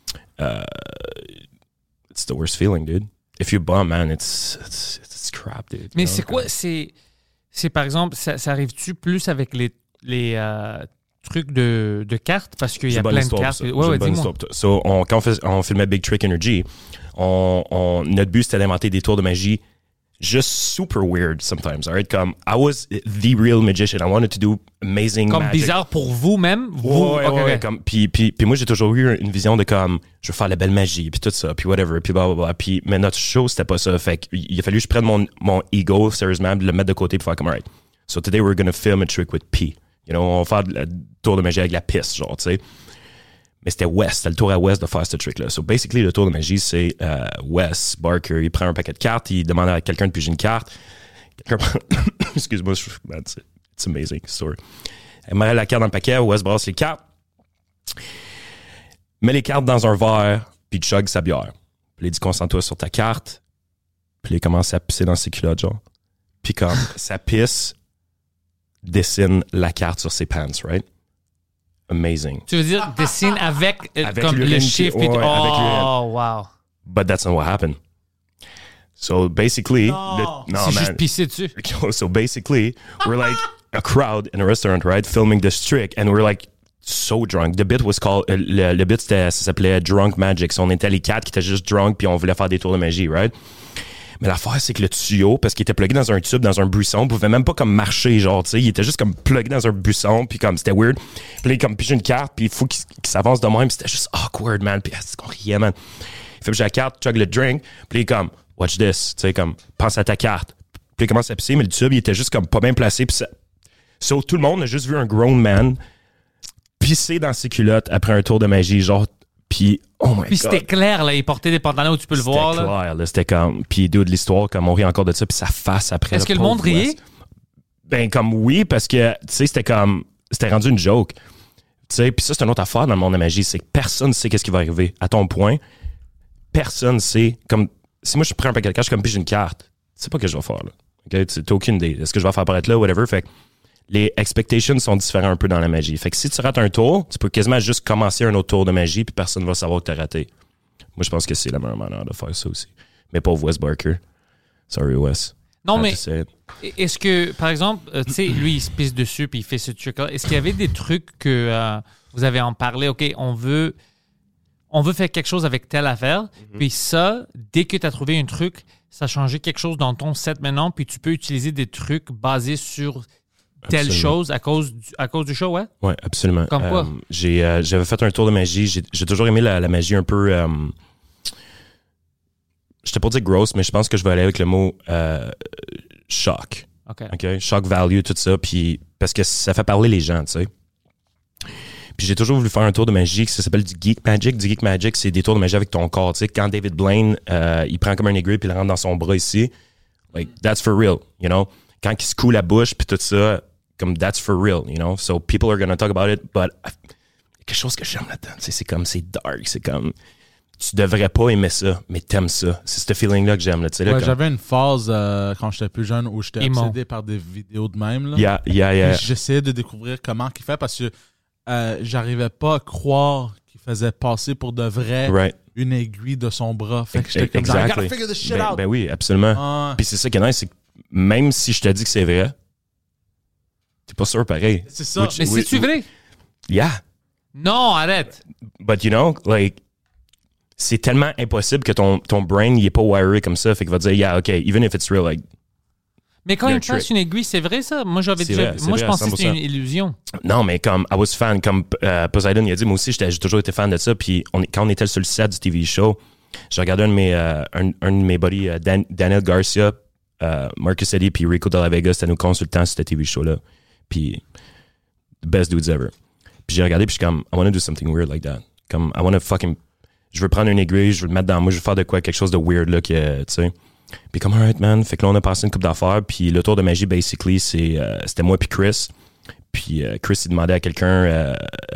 it's the worst feeling, dude. If you bum, man, it's crap, dude. Mais c'est quoi, c'est par exemple, ça arrive-tu plus avec les trucs de cartes, parce qu'il y a plein de cartes. Ouais, dis-moi. So, quand on filmait Big Trick Energy, notre but, c'était d'inventer des tours de magie just super weird sometimes, all right? Comme, I was the real magician. I wanted to do amazing comme magic. Bizarre pour vous-même? Ouais. Comme, puis moi, j'ai toujours eu une vision de comme, je veux faire la belle magie, puis tout ça, puis whatever, puis blablabla. Mais notre show, c'était pas ça. Fait qu'il a fallu que je prenne mon ego, sérieusement, de le mettre de côté, puis faire comme, all right. So today, we're gonna film a trick with P. You know, on va faire le tour de magie avec la piste, genre, tu sais. Mais c'était le tour à Wes de faire ce trick-là. So, basically, le tour de magie, c'est Wes Barker, il prend un paquet de cartes, il demande à quelqu'un de piger une carte. Excuse-moi, it's amazing story. Elle met la carte dans le paquet, Wes brasse les cartes, met les cartes dans un verre, puis chug sa bière. Puis il dit, concentre-toi sur ta carte. Puis il commence à pisser dans ses culottes, genre. Puis comme sa pisse dessine la carte sur ses pants, right? Amazing. Tu veux dire dessine avec comme le chiffre et wow. But that's not what happened. So basically, c'est juste pisser dessus. So basically, we're like a crowd in a restaurant, right, filming this trick, and we're like so drunk. The bit was called le bit ça s'appelait Drunk Magic. So on était les quatre qui étaient juste drunk puis on voulait faire des tours de magie, right? Mais l'affaire, c'est que le tuyau, parce qu'il était plugué dans un tube, dans un buisson, pouvait même pas comme marcher, genre, tu sais, il était juste comme plugué dans un buisson, puis comme, c'était weird. Puis là, il comme pige une carte, puis il faut qu'il s'avance de même, c'était juste awkward, man, puis c'est qu'on riait, man. Il fait piger la carte, chug le drink, puis il est comme, watch this, tu sais, comme, pense à ta carte. Puis il commence à pisser, mais le tube, il était juste comme pas bien placé, puis So, tout le monde a juste vu un grown man pisser dans ses culottes après un tour de magie, genre, puis oh my Puis God. c'était clair, là, il portait des pantalons où tu peux le voir. C'était Là. clair, là, c'était comme, puis de l'histoire, comme on rit encore de ça, puis sa face après. Est-ce que le monde riait? Ben, comme oui, parce que, tu sais, c'était rendu une joke. Tu sais, puis ça, c'est une autre affaire dans le monde de la magie, c'est que personne ne sait qu'est-ce qui va arriver. À ton point, personne ne sait, comme, si moi je prends un paquet de cash, comme puis j'ai une carte, tu sais pas ce que je vais faire, là. OK? T'as aucune idée. Est-ce que je vais faire apparaître là, whatever? Fait que les expectations sont différents un peu dans la magie. Fait que si tu rates un tour, tu peux quasiment juste commencer un autre tour de magie puis personne ne va savoir que t'as raté. Moi, je pense que c'est la meilleure manière de faire ça aussi. Mais pas Wes Barker. Sorry, Wes. Non, I mais have to say it. est-ce que, par exemple, tu sais, lui, il se pisse dessus puis il fait ce truc-là. Est-ce qu'il y avait des trucs que vous avez en parlé? OK, on veut faire quelque chose avec telle affaire. Puis ça, dès que tu as trouvé un truc, ça a changé quelque chose dans ton set maintenant. Puis tu peux utiliser des trucs basés sur telle Absolument. chose à cause du show, ouais? Ouais, absolument. Comme quoi? J'avais fait un tour de magie. J'ai toujours aimé la magie un peu... j'étais pas dire gross, mais je pense que je vais aller avec le mot shock. OK. OK? Shock value, tout ça. Puis, parce que ça fait parler les gens, tu sais. Puis j'ai toujours voulu faire un tour de magie qui s'appelle du Geek Magic. Du Geek Magic, c'est des tours de magie avec ton corps. Tu sais, quand David Blaine, il prend comme un aiguille puis il le rentre dans son bras ici. Like, that's for real, you know? Quand il se coule la bouche puis tout ça, comme that's for real, you know? So people are gonna talk about it, but quelque chose que j'aime là-dedans, tu sais, c'est comme, c'est dark, c'est comme, tu devrais pas aimer ça, mais t'aimes ça. C'est ce feeling-là que j'aime, là, tu sais. Là, Ouais, comme, j'avais une phase quand j'étais plus jeune où j'étais Emo. obsédé par des vidéos de même. Là. yeah. Puis j'essayais de découvrir comment il fait parce que j'arrivais pas à croire qu'il faisait passer pour de vrai Right. une aiguille de son bras. Fait que j'étais comme I gotta figure this shit out. Ben oui, absolument. Ah, Puis c'est ça qui est nice, c'est que même si je te dis que c'est vrai, t'es pas sûr pareil. c'est ça. Mais c'est-tu vrai? Yeah. Non, arrête. But you know, like, c'est tellement impossible que ton brain, il est pas wired comme ça. Fait qu'il va dire, yeah, okay, even if it's real, like, Mais quand Il y a il un passe trick. une aiguille, c'est vrai ça? Moi, C'est vrai, moi je à pensais que c'était 100%. une illusion. non, mais comme, I was fan, comme Poseidon, il a dit, moi aussi, j'ai toujours été fan de ça. Puis quand on était sur le set du TV show, j'ai regardé un de mes buddies, Daniel Garcia, Marcus Eddy, puis Rico de la Vega, c'était nos consultants sur ce TV show-là. Puis, the best dudes ever. Puis j'ai regardé, puis je suis comme, I want to do something weird like that. Comme, I want to fucking, je veux prendre une aiguille, je veux le mettre dans moi, je veux faire de quoi, quelque chose de weird, là, que, tu sais. Puis comme, alright, man. Fait que là, on a passé une couple d'affaires, puis le tour de magie, basically, c'était moi puis Chris. Puis Chris, il demandait à quelqu'un,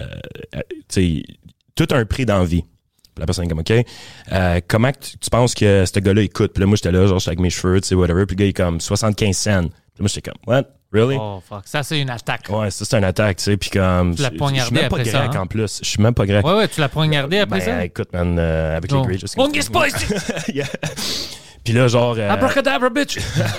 tu sais, tout un prix d'envie. Puis la personne est comme, OK, comment que tu penses que ce gars-là écoute? Puis là, moi, j'étais là, genre, j'étais avec mes cheveux, tu sais, whatever. Puis le gars, il est comme 75 cents. Puis moi, j'étais comme, what? Really? Oh, fuck. Ça, c'est une attaque. Ouais, ça, c'est une attaque, tu sais. Puis comme, Tu l'as je suis poignardé même pas après ça, grec hein? en plus. Je suis même pas grec. Ouais, tu l'as poignardé après Ben, ça? écoute, man, avec Non. les grades, juste On guesse pas ici! Yeah. Puis là, genre... Abracadabra, bitch!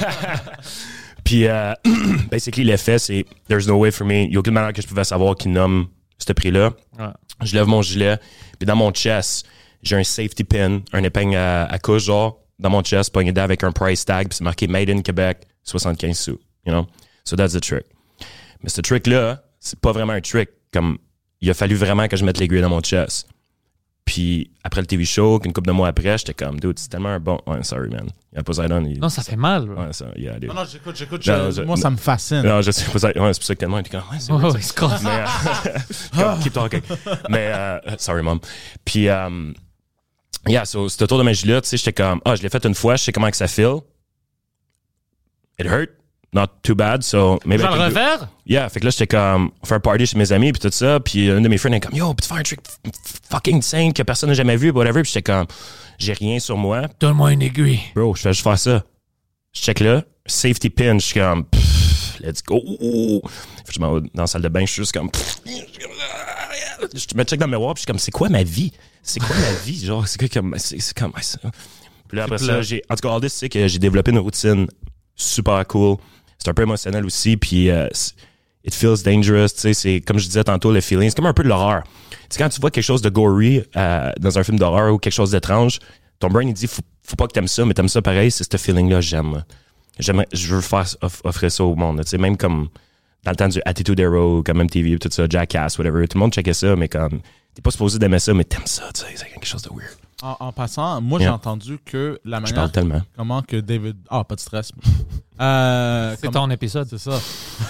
Puis, basically, l'effet, c'est « There's no way for me ». Il n'y a aucune manière que je pouvais savoir qui nomme ce prix-là. Ouais. Je lève mon gilet. Puis dans mon chest, j'ai un safety pin, un épingle à couche, genre, dans mon chest, pogné dedans avec un price tag. Puis c'est marqué « Made in Québec, 75 sous ». You know? So that's the trick. Mais ce trick-là, c'est pas vraiment un trick. Comme, il a fallu vraiment que je mette l'aiguille dans mon chest. Puis après le TV show, une couple de mois après, j'étais comme, dude, c'est tellement un bon... Ouais, sorry, man. Il y a Poseidon. Non, ça fait mal, bro. Ouais, ça, yeah, dude. Non, j'écoute. Non, Moi, ça me fascine. Non, je sais, Poseidon, ouais, c'est pour ça que tellement, il était comme, ouais, c'est vrai, Ouais, il se casse. mais, comme, keep talking. Mais, sorry, mom. Puis, yeah, so, ce tour de magie-là, tu sais, j'étais comme, je l'ai fait une fois, je sais comment que ça feel. It hurt. Not too bad, so maybe Tu I vas le can do- refaire? Yeah, fait que là, j'étais comme, on fait un party chez mes amis, puis tout ça, puis un de mes friends est comme, yo, peux-tu faire un trick fucking insane que personne n'a jamais vu, whatever, puis j'étais comme, j'ai rien sur moi. Donne-moi une aiguille. Bro, je fais juste faire ça. Je check là, safety pin, je suis comme, let's go. Fait que je m'en vais dans la salle de bain, je suis juste comme, je me check dans le miroir, puis je suis comme, c'est quoi ma vie? C'est quoi ma vie? Genre, c'est comme ça. Puis là, après ça, en tout cas, all this, c'est que j'ai développé une routine super cool. C'est un peu émotionnel aussi, puis it feels dangerous, tu sais, c'est comme je disais tantôt, le feeling, c'est comme un peu de l'horreur. Tu sais, quand tu vois quelque chose de gory dans un film d'horreur ou quelque chose d'étrange, ton brain, il dit, faut pas que t'aimes ça, mais t'aimes ça pareil, c'est ce feeling-là, j'aime. Je veux faire offrir ça au monde, tu sais, même comme dans le temps du Attitude Era, comme MTV, tout ça, Jackass, whatever. Tout le monde checkait ça, mais comme, t'es pas supposé d'aimer ça, mais t'aimes ça, tu sais, c'est quelque chose de weird. En passant, moi, j'ai entendu que la manière... Je parle tellement. Comment que David... pas de stress. C'est ton épisode. C'est ça.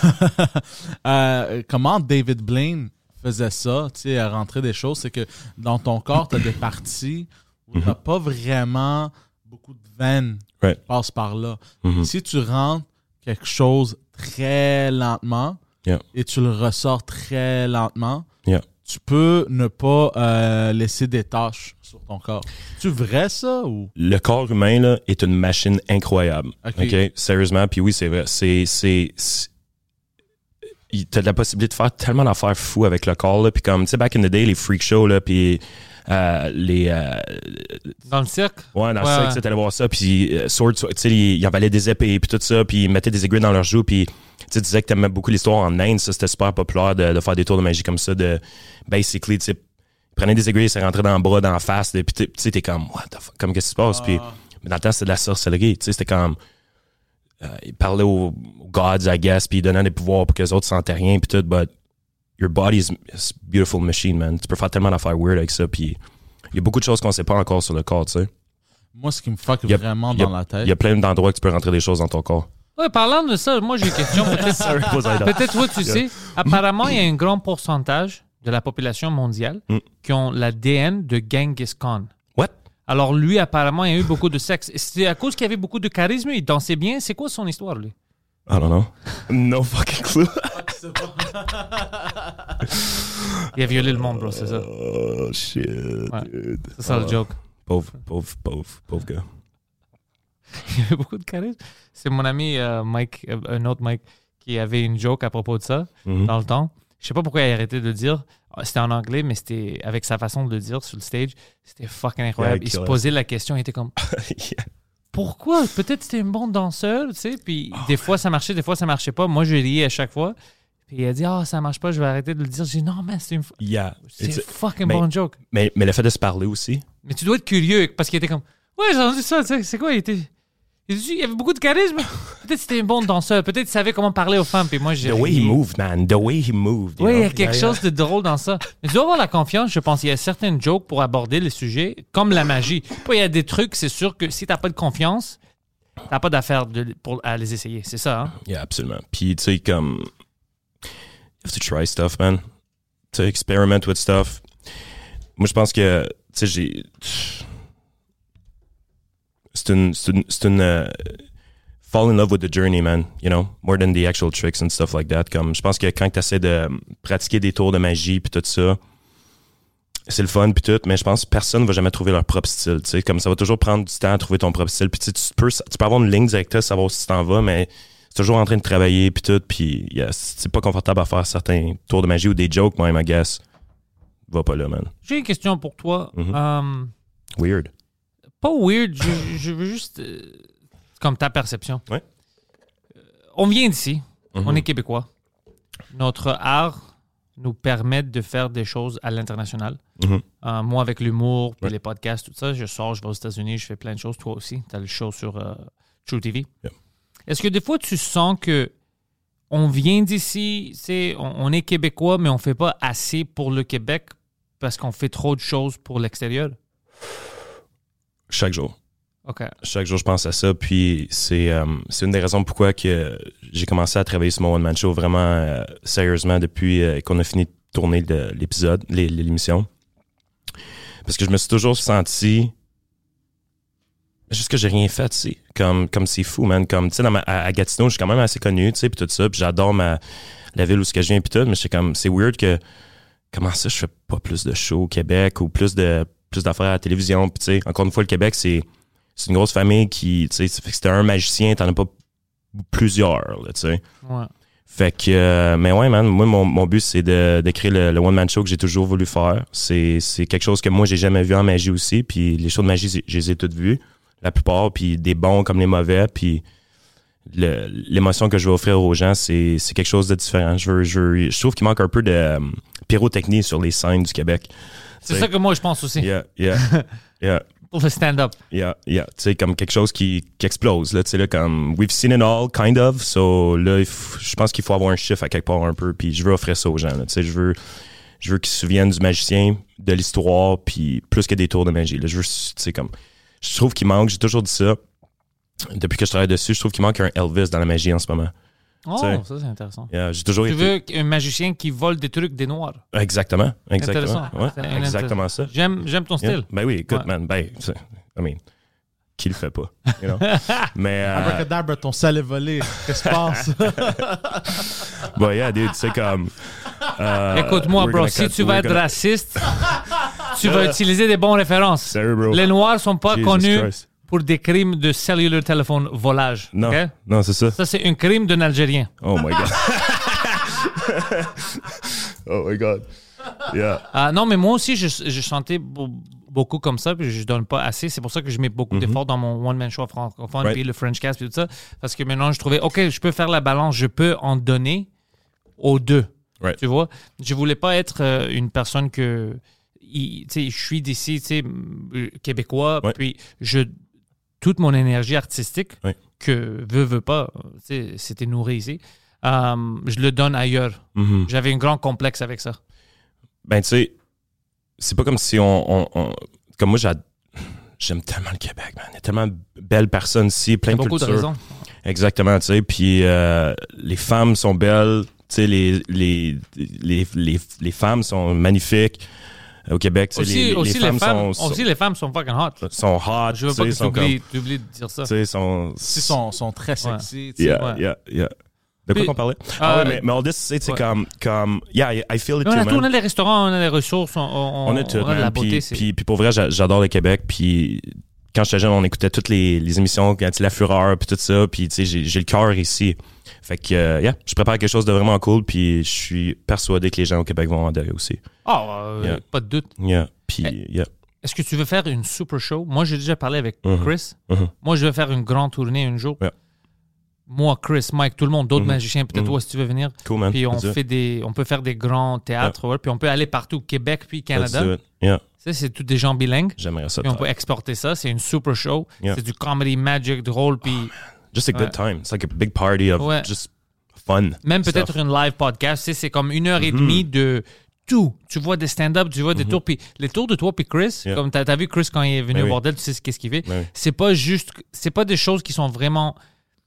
Comment David Blaine faisait ça, tu sais, à rentrer des choses, c'est que dans ton corps, t'as des parties où t'as pas vraiment beaucoup de veines qui passent par là. Si tu rentres quelque chose très lentement et tu le ressors très lentement, tu peux ne pas laisser des taches sur ton corps. C'est vrai ça ou? Le corps humain là, est une machine incroyable. OK? Sérieusement, puis oui, c'est vrai. T'as de la possibilité de faire tellement d'affaires fous avec le corps, là. Puis comme, tu sais, back in the day, les freak shows, là, puis dans le cirque? Ouais, dans le cirque, tu allais voir ça, puis Sword, tu sais, ils envalaient des épées, puis tout ça, puis ils mettaient des aiguilles dans leurs joues, puis tu disais que t'aimais beaucoup l'histoire en Inde, ça, c'était super populaire de faire des tours de magie comme ça, de basically, tu sais, ils prenaient des aiguilles, ça rentrait dans le bras, dans la face, puis tu sais, t'es comme, what the fuck, comme qu'est-ce qui se passe? Puis, mais dans le temps, c'était de la sorcellerie, tu sais, c'était comme, ils parlaient aux gods, I guess, puis ils donnaient des pouvoirs pour que les autres sentaient rien, puis tout, but your body is a beautiful machine, man. Tu peux faire tellement d'affaires weird avec ça, puis il y a beaucoup de choses qu'on sait pas encore sur le corps, tu sais. Moi, ce qui me fuck vraiment dans la tête... Il y a plein d'endroits que tu peux rentrer des choses dans ton corps. Ouais, parlant de ça, moi, j'ai une question. Peut-être toi, tu sais. Apparemment, il y a un grand pourcentage de la population mondiale qui ont l'ADN de Genghis Khan. What? Alors, lui, apparemment, il a eu beaucoup de sexe. C'est à cause qu'il avait beaucoup de charisme, il dansait bien. C'est quoi son histoire, lui? I don't know. No fucking clue. Il a violé le monde, bro, c'est ça. Oh, shit, dude. C'est ça le joke. Pauvre gars. Il avait beaucoup de charisme. C'est mon ami Mike, un autre Mike, qui avait une joke à propos de ça dans le temps. Je sais pas pourquoi il a arrêté de le dire. C'était en anglais, mais c'était avec sa façon de le dire sur le stage. C'était fucking incroyable. Il se posait la question, il était comme... Pourquoi? Peut-être c'était une bonne danseuse, tu sais, puis des fois ça marchait, des fois ça marchait pas. Moi, je riais à chaque fois. Puis il a dit, ça marche pas, je vais arrêter de le dire. J'ai dit, non, mais c'est une fucking bon joke. Mais le fait de se parler aussi. Mais tu dois être curieux, parce qu'il était comme, ouais, j'ai entendu ça, tu sais, c'est quoi, il y avait beaucoup de charisme. Peut-être c'était une bonne danseuse, peut-être il savait comment parler aux femmes, puis moi, j'ai... The way he moved, man, the way he moved. Oui, il y a quelque chose de drôle dans ça. Mais tu dois avoir la confiance, je pense. Il y a certaines jokes pour aborder les sujets, comme la magie. Puis il y a des trucs, c'est sûr que si t'as pas de confiance, t'as pas d'affaire à les essayer. C'est ça, hein? Yeah, absolument. Puis, tu sais, comme... You have to try stuff, man. To experiment with stuff. Moi, je pense que, tu sais, c'est une fall in love with the journey, man, you know, more than the actual tricks and stuff like that. Comme, je pense que quand tu essaies de pratiquer des tours de magie puis tout ça, c'est le fun puis tout, mais je pense que personne ne va jamais trouver leur propre style, tu sais, comme ça va toujours prendre du temps à trouver ton propre style, puis tu peux avoir une ligne directrice, savoir si tu t'en vas, mais c'est toujours en train de travailler puis tout, puis c'est pas confortable à faire certains tours de magie ou des jokes, moi, I guess. Va pas là, man. J'ai une question pour toi. Weird. Pas weird, je veux juste... comme ta perception. Ouais. On vient d'ici. On est Québécois. Notre art nous permet de faire des choses à l'international. Moi, avec l'humour, puis les podcasts, tout ça, je sors, je vais aux États-Unis, je fais plein de choses. Toi aussi, tu as le show sur True TV. Yeah. Est-ce que des fois, tu sens que on vient d'ici, on est Québécois, mais on ne fait pas assez pour le Québec parce qu'on fait trop de choses pour l'extérieur? Chaque jour. OK. Chaque jour, je pense à ça. Puis, c'est une des raisons pourquoi que j'ai commencé à travailler sur mon one-man show vraiment sérieusement depuis qu'on a fini de tourner l'émission. Parce que je me suis toujours senti... Juste que j'ai rien fait, tu sais. Comme c'est fou, man. Comme, tu sais, à Gatineau, je suis quand même assez connu, tu sais, puis tout ça. Puis j'adore la ville où je viens, puis tout. Mais c'est weird que... Comment ça, je fais pas plus de shows au Québec ou plus d'affaires à la télévision. Puis, tu sais, encore une fois, le Québec, c'est une grosse famille qui, tu sais, si t'es un magicien, t'en as pas plusieurs, là, tu sais. Ouais. Fait que, mais ouais, man, moi, mon but, c'est de créer le one-man show que j'ai toujours voulu faire. C'est quelque chose que moi, j'ai jamais vu en magie aussi. Puis les shows de magie, je les ai toutes vues, la plupart, puis des bons comme les mauvais. Puis l'émotion que je veux offrir aux gens, c'est quelque chose de différent. Je trouve qu'il manque un peu de pyrotechnie sur les scènes du Québec. C'est ça que moi, je pense aussi. Yeah. pour le stand-up. Yeah. Tu sais, comme quelque chose qui explose. Là, tu sais, là, comme we've seen it all, kind of. So là, je pense qu'il faut avoir un chiffre à quelque part un peu. Puis je veux offrir ça aux gens. Tu sais, je veux qu'ils se souviennent du magicien, de l'histoire, puis plus que des tours de magie. Là, je veux, tu sais, comme. Je trouve qu'il manque, j'ai toujours dit ça. Depuis que je travaille dessus, je trouve qu'il manque un Elvis dans la magie en ce moment. Oh, t'sais, ça, c'est intéressant. Yeah, j'ai toujours tu été... veux un magicien qui vole des trucs des noirs. Exactement. Intéressant. Ouais, exactement ça. J'aime ton style. Yeah. Ben oui, écoute, man. Ben, I mean, qui le fait pas? You know? Mais. Abracadabra, ton sel est volé. Qu'est-ce qui se passe? Bon, yeah, dude, c'est comme. Écoute-moi, bro, si tu vas être raciste, tu vas utiliser des bonnes références. Sérieux, bro. Les Noirs sont pas Jesus connus Christ. pour des crimes de cellular téléphone volage. Non, Okay? non, c'est ça. Ça, c'est un crime d'un Algérien. Oh my God. Oh my God. Yeah. Non, mais moi aussi, je sentais beaucoup comme ça, puis je donne pas assez. C'est pour ça que je mets beaucoup d'efforts dans mon one-man show francophone, puis le Frenchcast, puis tout ça. Parce que maintenant, je trouvais, OK, je peux faire la balance, je peux en donner aux deux. Right. Tu vois? Je voulais pas être une personne que... Tu sais, je suis d'ici, tu sais, québécois, puis toute mon énergie artistique, que veut pas, tu sais, c'était nourri ici, je le donne ailleurs. J'avais un grand complexe avec ça. Ben, tu sais, c'est pas comme si comme moi, j'aime tellement le Québec, man. Il y a tellement de belles personnes ici, plein de cultures. Beaucoup de raisons. Exactement, tu sais. Puis les femmes sont belles, tu sais, les femmes sont magnifiques. Au Québec, tu sais, les femmes sont... Aussi, les femmes sont fucking hot. Sont hot. Je veux pas que tu oublies de dire ça. Tu sais, sont très sexy. Yeah. De quoi qu'on parlait? Mais all this, tu sais, comme... Yeah, I feel it too, man. On a les restaurants, on a les ressources, on a tout, on a de la beauté. Puis pour vrai, j'adore le Québec. Puis quand j'étais jeune, on écoutait toutes les émissions, quand La Fureur, puis tout ça. Puis tu sais, j'ai le cœur ici. Fait que, je prépare quelque chose de vraiment cool. Puis je suis persuadé que les gens au Québec vont adhérer aussi. Pas de doute. Est-ce que tu veux faire une super show? Moi, j'ai déjà parlé avec Chris. Moi, je veux faire une grande tournée un jour. Moi, Chris, Mike, tout le monde, d'autres magiciens, peut-être toi si tu veux venir. Cool, man. Puis on peut faire des grands théâtres, puis on peut aller partout, Québec puis Canada. Ça, c'est tous des gens bilingues. J'aimerais ça. Puis on peut exporter ça. C'est une super show. C'est du comedy, magic, drôle, puis... Just a good time. It's like a big party of just fun. Même peut-être une live podcast. Tu sais, c'est comme 1h30 de tout. Tu vois des stand-up, tu vois des tours. Puis les tours de toi puis Chris, comme t'as vu Chris quand il est venu au bordel, tu sais qu'est-ce qu'il fait. C'est pas des choses qui sont vraiment...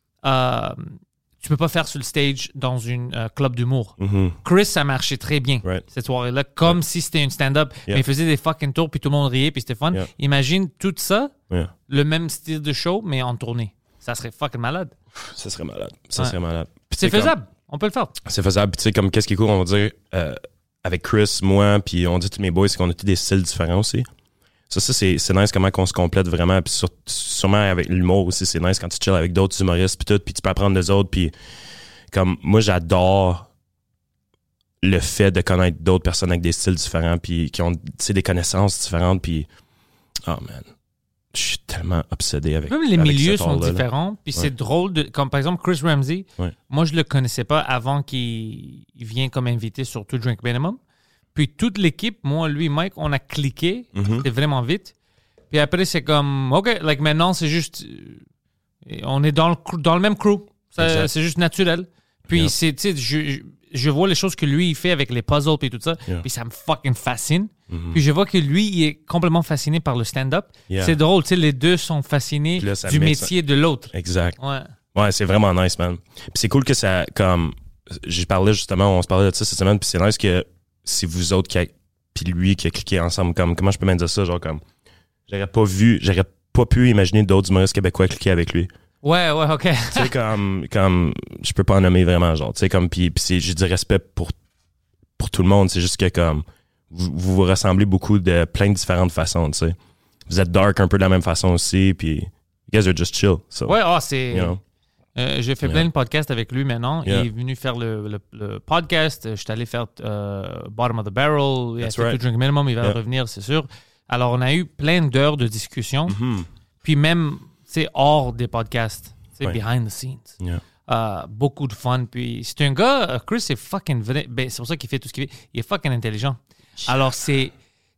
tu peux pas faire sur le stage dans une club d'humour. Chris, ça marchait très bien cette soirée-là, comme si c'était une stand-up. Mais il faisait des fucking tours, puis tout le monde riait, puis c'était fun. Imagine tout ça, le même style de show, mais en tournée. Ça serait fucking malade. Ça serait malade. Serait malade. Puis, c'est faisable. On peut le faire. C'est faisable. Puis tu sais, comme qu'est-ce qui est cool, on va dire, avec Chris, moi, puis on dit tous mes boys, c'est qu'on a tous des styles différents aussi. Ça c'est nice comment on se complète vraiment. Puis sûrement avec l'humour aussi, c'est nice quand tu chill avec d'autres humoristes, puis tout, puis tu peux apprendre des autres. Puis comme moi, j'adore le fait de connaître d'autres personnes avec des styles différents, puis qui ont des connaissances différentes. Puis, oh man, je suis tellement obsédé avec même les avec milieux cet sont art-là, différents. Puis c'est drôle, comme par exemple Chris Ramsey. Moi, je le connaissais pas avant qu'il vienne comme invité sur To Drink Minimum. Puis toute l'équipe, moi, lui, Mike, on a cliqué. C'était vraiment vite. Puis après, c'est comme, OK, like maintenant, c'est juste... on est dans le même crew. C'est juste naturel. Puis, tu sais, je vois les choses que lui, il fait avec les puzzles et tout ça. Puis ça me fucking fascine. Puis je vois que lui, il est complètement fasciné par le stand-up. C'est drôle, tu sais, les deux sont fascinés là, du métier de l'autre. Exact. Ouais, c'est vraiment nice, man. Puis c'est cool que ça, comme... on se parlait de ça cette semaine, puis c'est nice que c'est vous autres puis lui qui a cliqué ensemble. Comme, comment je peux même dire ça? Genre comme, j'aurais pas pu imaginer d'autres humoristes québécois cliquer avec lui. Ouais, OK. Tu sais, comme, je peux pas en nommer vraiment, genre, tu sais, comme, puis j'ai du respect pour tout le monde. C'est juste que, comme, vous ressemblez beaucoup de plein de différentes façons, tu sais. Vous êtes dark un peu de la même façon aussi, puis you guys are just chill. So, ouais, c'est... You know? J'ai fait plein de podcasts avec lui maintenant. Il est venu faire le podcast. Je suis allé faire Bottom of the Barrel. Il a fait To Drink Minimum. Il va revenir, c'est sûr. Alors, on a eu plein d'heures de discussion. Puis même, hors des podcasts. Behind the scenes. Beaucoup de fun. Puis c'est un gars, Chris, c'est fucking vrai. Ben, c'est pour ça qu'il fait tout ce qu'il fait. Il est fucking intelligent. Alors, c'est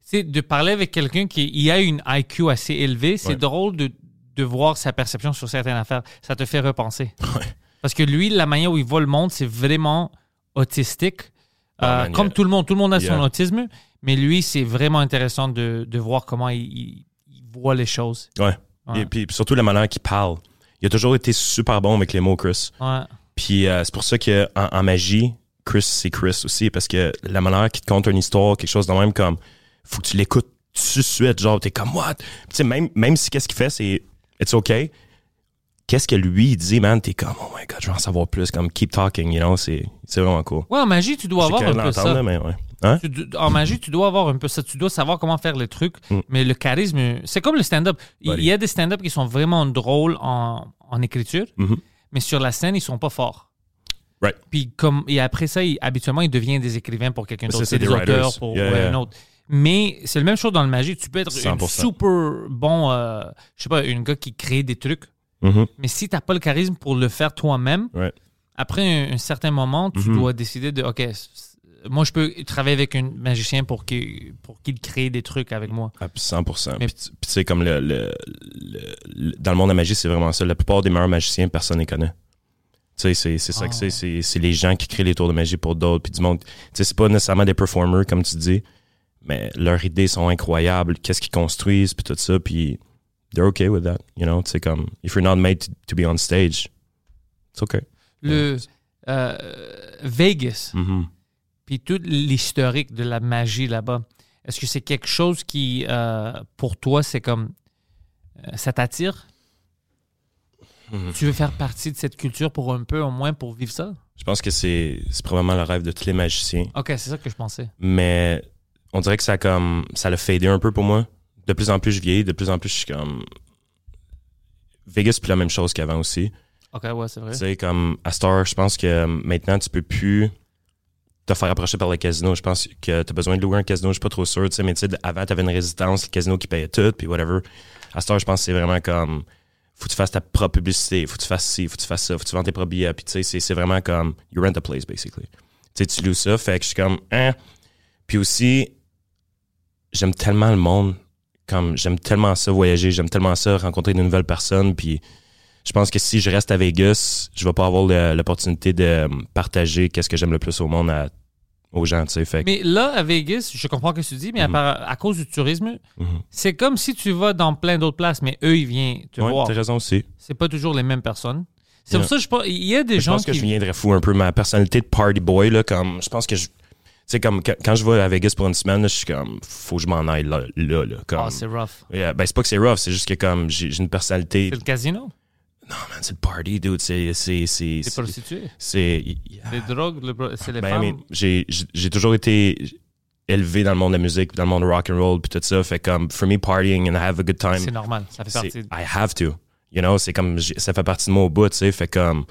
sais, de parler avec quelqu'un qui a une IQ assez élevée, c'est Ouais. drôle de voir sa perception sur certaines affaires. Ça te fait repenser. Ouais. Parce que lui, la manière où il voit le monde, c'est vraiment autistique. Man, comme tout le monde a son Yeah. autisme, mais lui, c'est vraiment intéressant de voir comment il voit les choses. Ouais. Ouais. Et puis surtout la manière qu'il parle. Il a toujours été super bon avec les mots, Chris. Ouais. Puis c'est pour ça qu'en magie, Chris, c'est Chris aussi, parce que la manière qu'il te conte une histoire, quelque chose de même comme, faut que tu l'écoutes tout de suite, genre, t'es comme, what? Puis tu sais, même si qu'est-ce qu'il fait, c'est, it's okay. Qu'est-ce que lui, il dit, man, t'es comme, oh my God, je veux en savoir plus, comme, keep talking, you know, c'est vraiment cool. Ouais, en magie, tu dois avoir un peu ça. Là, mais ouais. Hein? En magie, tu dois avoir un peu ça. Tu dois savoir comment faire les trucs, mais le charisme, c'est comme le stand-up. Il y a des stand-up qui sont vraiment drôles en écriture, mais sur la scène, ils sont pas forts. Right. Puis et après ça, habituellement, ils deviennent des écrivains pour quelqu'un d'autre. C'est des des auteurs writers. pour Yeah. un autre. Mais c'est la même chose dans le magie. Tu peux être 100%. un super bon, je sais pas, un gars qui crée des trucs, Mhm. mais si t'as pas le charisme pour le faire toi-même, Right. après un certain moment, tu dois décider de, OK, moi, je peux travailler avec un magicien pour qu'il crée des trucs avec moi. 100%. Mais- Puis tu sais, comme dans le monde de la magie, c'est vraiment ça. La plupart des meilleurs magiciens, personne ne les connaît. Tu sais, c'est ça que c'est les gens qui créent les tours de magie pour d'autres, puis du monde. Tu sais, c'est pas nécessairement des performers, comme tu dis, mais leurs idées sont incroyables. Qu'est-ce qu'ils construisent, puis tout ça, puis they're okay with that, you know? Tu sais, comme, if you're not made to be on stage, it's okay. Le Vegas, Mhm. puis tout l'historique de la magie là-bas, est-ce que c'est quelque chose qui, pour toi, c'est comme, ça t'attire? Tu veux faire partie de cette culture pour un peu, au moins, pour vivre ça? Je pense que c'est probablement le rêve de tous les magiciens. OK, c'est ça que je pensais. Mais on dirait que ça l'a fadé un peu pour moi. De plus en plus je vieillis, de plus en plus je suis comme Vegas, puis la même chose qu'avant aussi. OK, ouais, c'est vrai. Tu sais, comme à Star, je pense que maintenant tu peux plus te faire approcher par le casino. Je pense que tu as besoin de louer un casino, je suis pas trop sûr, tu sais, mais tu sais, avant tu avais une résidence, le casino qui payait tout, puis whatever. À Star, je pense que c'est vraiment comme, faut que tu fasses ta propre publicité, faut que tu fasses ci, faut que tu fasses ça, faut que tu vends tes propres billets, puis tu sais, c'est vraiment comme, you rent a place, basically. Tu sais, tu loues ça, fait que je suis comme, hein. Puis aussi, j'aime tellement le monde, comme, j'aime tellement ça voyager, j'aime tellement ça rencontrer de nouvelles personnes, puis je pense que si je reste à Vegas, je vais pas avoir l'opportunité de partager qu'est-ce que j'aime le plus au monde aux gens, tu sais, fait que, Mais là, à Vegas, je comprends ce que tu dis, mais à cause du tourisme, c'est comme si tu vas dans plein d'autres places, mais eux, ils viennent te ouais, voir. t'as raison aussi. C'est pas toujours les mêmes personnes. C'est Yeah. pour ça que je pense, il y a des Je gens pense que qui... je viendrais fou un peu. Ma personnalité de party boy, là, comme, je pense que tu sais, comme, quand je vais à Vegas pour une semaine, là, je suis comme, faut que je m'en aille là, comme. Ah, c'est rough. Yeah, ben, c'est pas que c'est rough, c'est juste que, comme, j'ai une personnalité. C'est le casino? Non, man, c'est le party, dude, Les prostituées? yeah. Les drogues, c'est les Ben, femmes? mais j'ai toujours été élevé dans le monde de la musique, dans le monde rock and roll, puis tout ça. Fait comme, for me, partying and have a good time. C'est normal, ça fait partie... I have to. You know, c'est comme, ça fait partie de moi au bout, tu sais. Fait comme,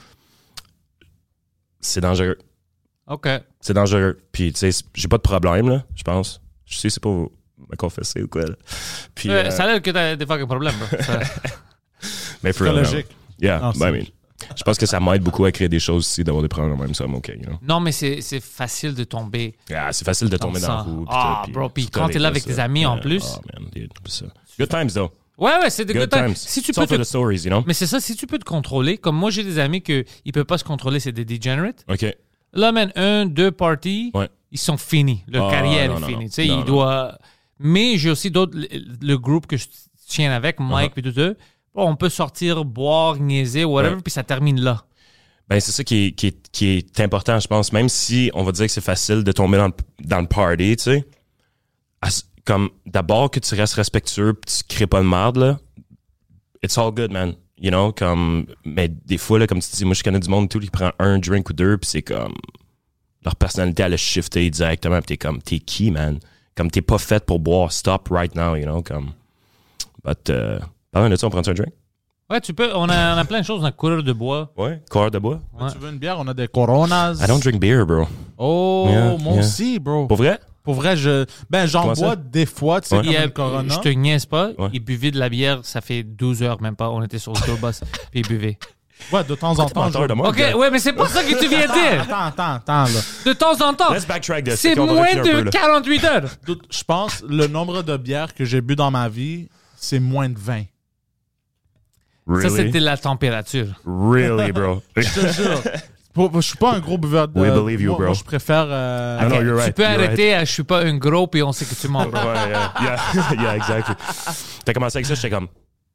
c'est dangereux. OK. C'est dangereux. Puis, tu sais, j'ai pas de problème, là, je pense. Je sais, c'est pas me confesser ou quoi, là. Puis, Ça a l'air que t'as des fucking problèmes, bro. Ça- mais for real, Psychologique. yeah, Ah, I mean, je pense que ça m'aide beaucoup à créer des choses aussi, d'avoir des problèmes même, ça, OK, you know. Non, mais c'est facile de tomber. Yeah, c'est facile de tomber dans ça. la roue. Ah, bro, puis quand t'es là avec tes amis, en plus. Oh, man, dude, c'est ça. Good times, though. Ouais, c'est des Good good times. times. Si tu It's all peux for the stories, you know. Mais c'est ça, si tu peux te contrôler, comme moi, j'ai des amis qu'ils ne peuvent pas se contrôler, c'est des degenerates. OK. Là, man, 1, 2 parties, Ouais. ils sont finis. Leur Ah, carrière non, est non, finie. non. Tu sais, Non, il doit... Mais j'ai aussi d'autres... Le groupe que je tiens avec, Mike et tout ça, on peut sortir, boire, niaiser, whatever, Ouais. puis ça termine là. Ben, c'est ça qui est important, je pense. Même si on va dire que c'est facile de tomber dans le party, tu sais. Comme, d'abord que tu restes respectueux pis tu crées pas de merde, là. It's all good, man. You know, comme, mais des fois, là, comme tu dis, moi, je connais du monde, tout, qui prend un drink ou deux, puis c'est comme, leur personnalité, elle a shifté directement, pis t'es comme, t'es qui, man? Comme, t'es pas fait pour boire, stop right now, you know, comme. But, parlant de ça, on prend un drink? Ouais, tu peux. On a plein de choses. On a couleur de bois. Ouais, coureur de bois. Ouais. Tu veux une bière? On a des Coronas. I don't drink beer, bro. Oh, Yeah, moi yeah. aussi, bro. Pour vrai? Pour vrai, j'en Comment ça? bois des fois, tu sais, Ouais. comme Il y a- une Corona. je te niaise pas. Ouais. Il buvait de la bière, ça fait 12 heures même pas. On était sur le tour bus, puis il buvait. Ouais, de temps en temps. Menteur de moi, OK, gars. ouais, mais c'est pas ça que tu viens de dire. Attends, là. De temps en temps. Let's backtrack this. C'est On va moins reculer un peu, de là. 48 heures. Je pense le nombre de bières que j'ai bu dans ma vie, c'est moins de 20. Really? Ça, c'était la température. Really, bro? Je te jure. Je suis pas un gros buveur de... We believe you, moi, bro. Moi, je préfère... No, no, you're right. Tu peux you're arrêter à « je suis pas un gros » puis on sait que tu mens. Right. Ouais, yeah, exactly. T'as commencé avec ça, j'étais comme...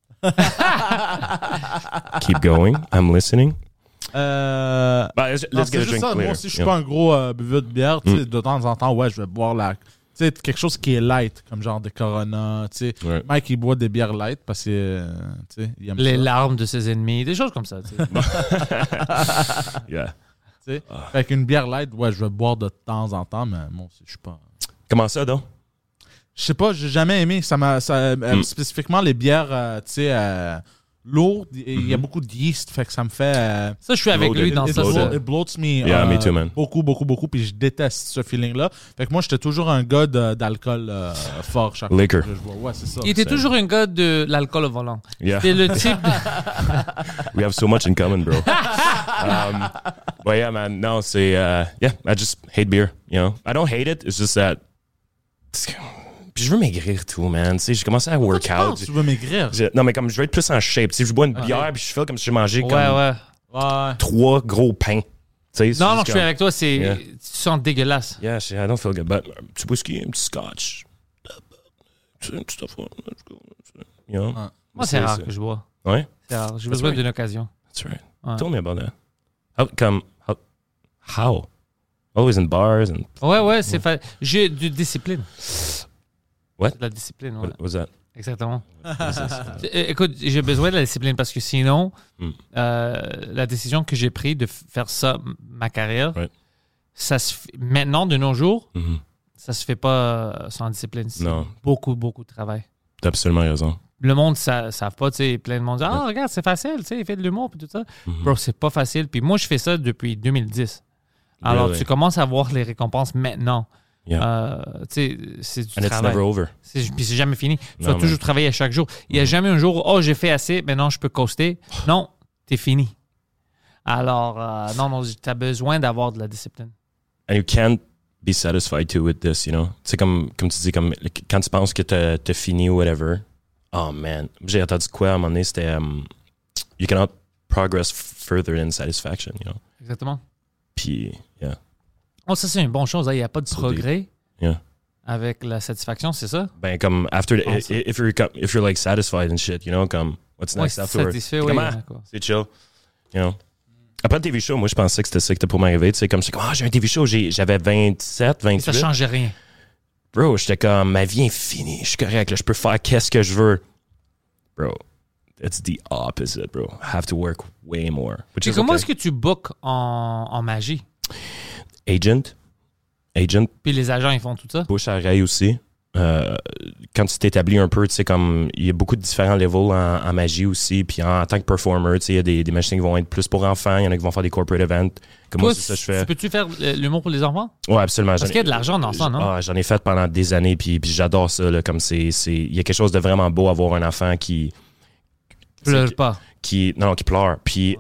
Keep going, I'm listening. Non, Let's c'est get a juste drink ça. later. Moi aussi, je suis pas un gros buveur de bière. Tu sais, de temps en temps, ouais, je vais boire la... Tu sais, quelque chose qui est light, comme genre des Corona. Tu sais, Ouais. Mike, il boit des bières light parce que, tu sais, il aime Les ça. larmes de ses ennemis, des choses comme ça. Tu sais. Yeah. Tu sais. Fait qu'une bière light, ouais, je vais boire de temps en temps, mais moi aussi, je suis pas... Comment ça, donc? Je sais pas, j'ai jamais aimé. Spécifiquement les bières, tu sais, lourdes. Il y a beaucoup de yeast, fait que ça me fait... Ça, je suis avec lui dans ça. It bloats me, Yeah, me too, man. beaucoup, puis je déteste ce feeling-là. Fait que moi, j'étais toujours un gars d'alcool fort chaque Liquor. fois que je bois. Ouais, c'est ça. Il était toujours un gars de l'alcool au volant. Yeah. C'est le type de... We have so much in common, bro. But yeah, man, no, c'est... yeah, I just hate beer, you know? I don't hate it, it's just that... Puis je veux maigrir tout, man. Tu sais, j'ai commencé à work out. Tu veux maigrir? Non, mais comme je veux être plus en shape. Tu sais, je bois une bière puis je fais comme si j'ai mangé comme Ouais. 3 gros pains. Tu sais, c'est Non, juste je suis avec toi, c'est... Yeah. Tu sens dégueulasse. Yeah, I don't feel good. But un petit whisky, un petit scotch. Une petite affaire. Let's go. You know? Moi, c'est rare que je bois. Ouais? C'est rare. J'ai besoin right. d'une occasion. That's right. Ouais. Tell me about that. How? Always in bars and... Ouais, c'est j'ai de discipline. What? De la discipline, ouais. What's that? Exactement. Écoute, j'ai besoin de la discipline parce que sinon, la décision que j'ai prise de faire ça, ma carrière, Ouais. ça se fait, maintenant, de nos jours, Mhm. ça se fait pas sans discipline. C'est Non. beaucoup de travail. T'as absolument raison. Le monde ne savent pas, tu sais, plein de monde dit « Ah, regarde, c'est facile, tu sais, il fait de l'humour et tout ça. Bro, c'est pas facile. Puis moi, je fais ça depuis 2010. Alors, Really? tu commences à voir les récompenses maintenant. Yeah. Tu sais, c'est du And it's travail. never over. Puis c'est jamais fini. Tu Non, vas mais- toujours travailler à chaque jour. Il n'y a jamais un jour où, oh, j'ai fait assez, maintenant je peux coaster. Non, t'es fini. Alors, non, tu as besoin d'avoir de la discipline. And you can't be satisfied too with this, you know? C'est comme tu dis, comme quand tu penses que t'as fini ou whatever. Oh man. J'ai entendu quoi à un moment donné, c'était you cannot progress further in satisfaction, you know? Exactement. Puis, yeah. Oh, ça, c'est une bonne chose. Il n'y a pas de So progrès Yeah. avec la satisfaction, c'est ça? Ben, comme, after, Pense. if you're like satisfied and shit, you know, comme, what's next Ouais, afterwards? satisfait, C'est oui. comme, ah, D'accord. c'est chill, you know? Après le TV show, moi, je pensais que c'était ça qui était pour m'arriver, tu sais, comme, j'ai un TV show, j'avais 27, 28. Ça ne changeait rien. Bro, j'étais comme, ma vie est finie, je suis correct, là, je peux faire qu'est-ce que je veux. Bro, it's the opposite, bro. I have to work way more. Which Et is comment okay. est-ce que tu bookes en magie? Agent, Puis les agents, ils font tout ça? bouche à oreille aussi. Quand tu t'établis un peu, tu sais, comme, il y a beaucoup de différents levels en magie aussi, puis en tant que performer, tu sais, il y a des magiciens qui vont être plus pour enfants, il y en a qui vont faire des corporate events. Comme Toi, moi, c'est ça que je fais. peux-tu faire l'humour pour les enfants? Ouais, absolument. Parce qu'il y a de l'argent dans ça, non? Ah, j'en ai fait pendant des années, puis j'adore ça, là, comme il y a quelque chose de vraiment beau à voir un enfant qui Pleure pas. qui pleure. Puis,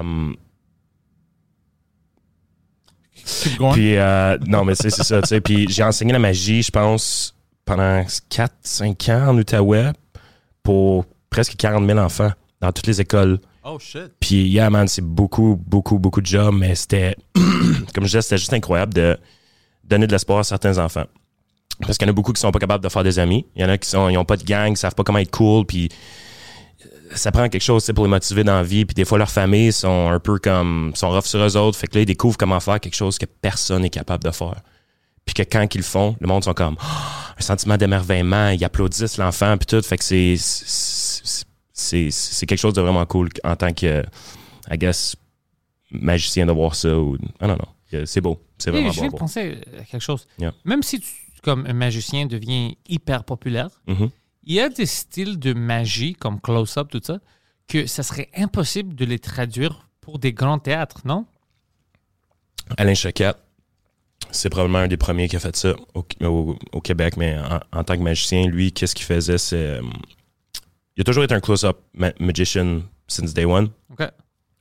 Keep going. puis non, mais c'est ça, tu sais. Puis j'ai enseigné la magie, je pense, pendant 4-5 ans en Outaouais pour presque 40 000 enfants dans toutes les écoles. Oh, shit. Puis, yeah, man, c'est beaucoup de jobs, mais c'était, comme je disais, c'était juste incroyable de donner de l'espoir à certains enfants. Parce qu'il y en a beaucoup qui sont pas capables de faire des amis. Il y en a qui ont pas de gang, ils savent pas comment être cool, puis ça prend quelque chose, tu sais, pour les motiver dans la vie. Puis des fois, leurs familles sont un peu comme, sont rough sur eux autres. Fait que là, ils découvrent comment faire quelque chose que personne n'est capable de faire. Puis que quand ils le font, le monde sont comme, un sentiment d'émerveillement, ils applaudissent l'enfant, puis tout. Fait que c'est quelque chose de vraiment cool en tant que, I guess, magicien de voir ça. Ou, I don't know. C'est beau. C'est vraiment Je viens beau. de penser à quelque chose. Yeah. Même si tu, comme un magicien, devient hyper populaire, Mhm. il y a des styles de magie, comme close-up, tout ça, que ça serait impossible de les traduire pour des grands théâtres, non? Alain Choquette, c'est probablement un des premiers qui a fait ça au Québec, mais en tant que magicien, lui, qu'est-ce qu'il faisait? C'est, il a toujours été un close-up magician since day one. OK.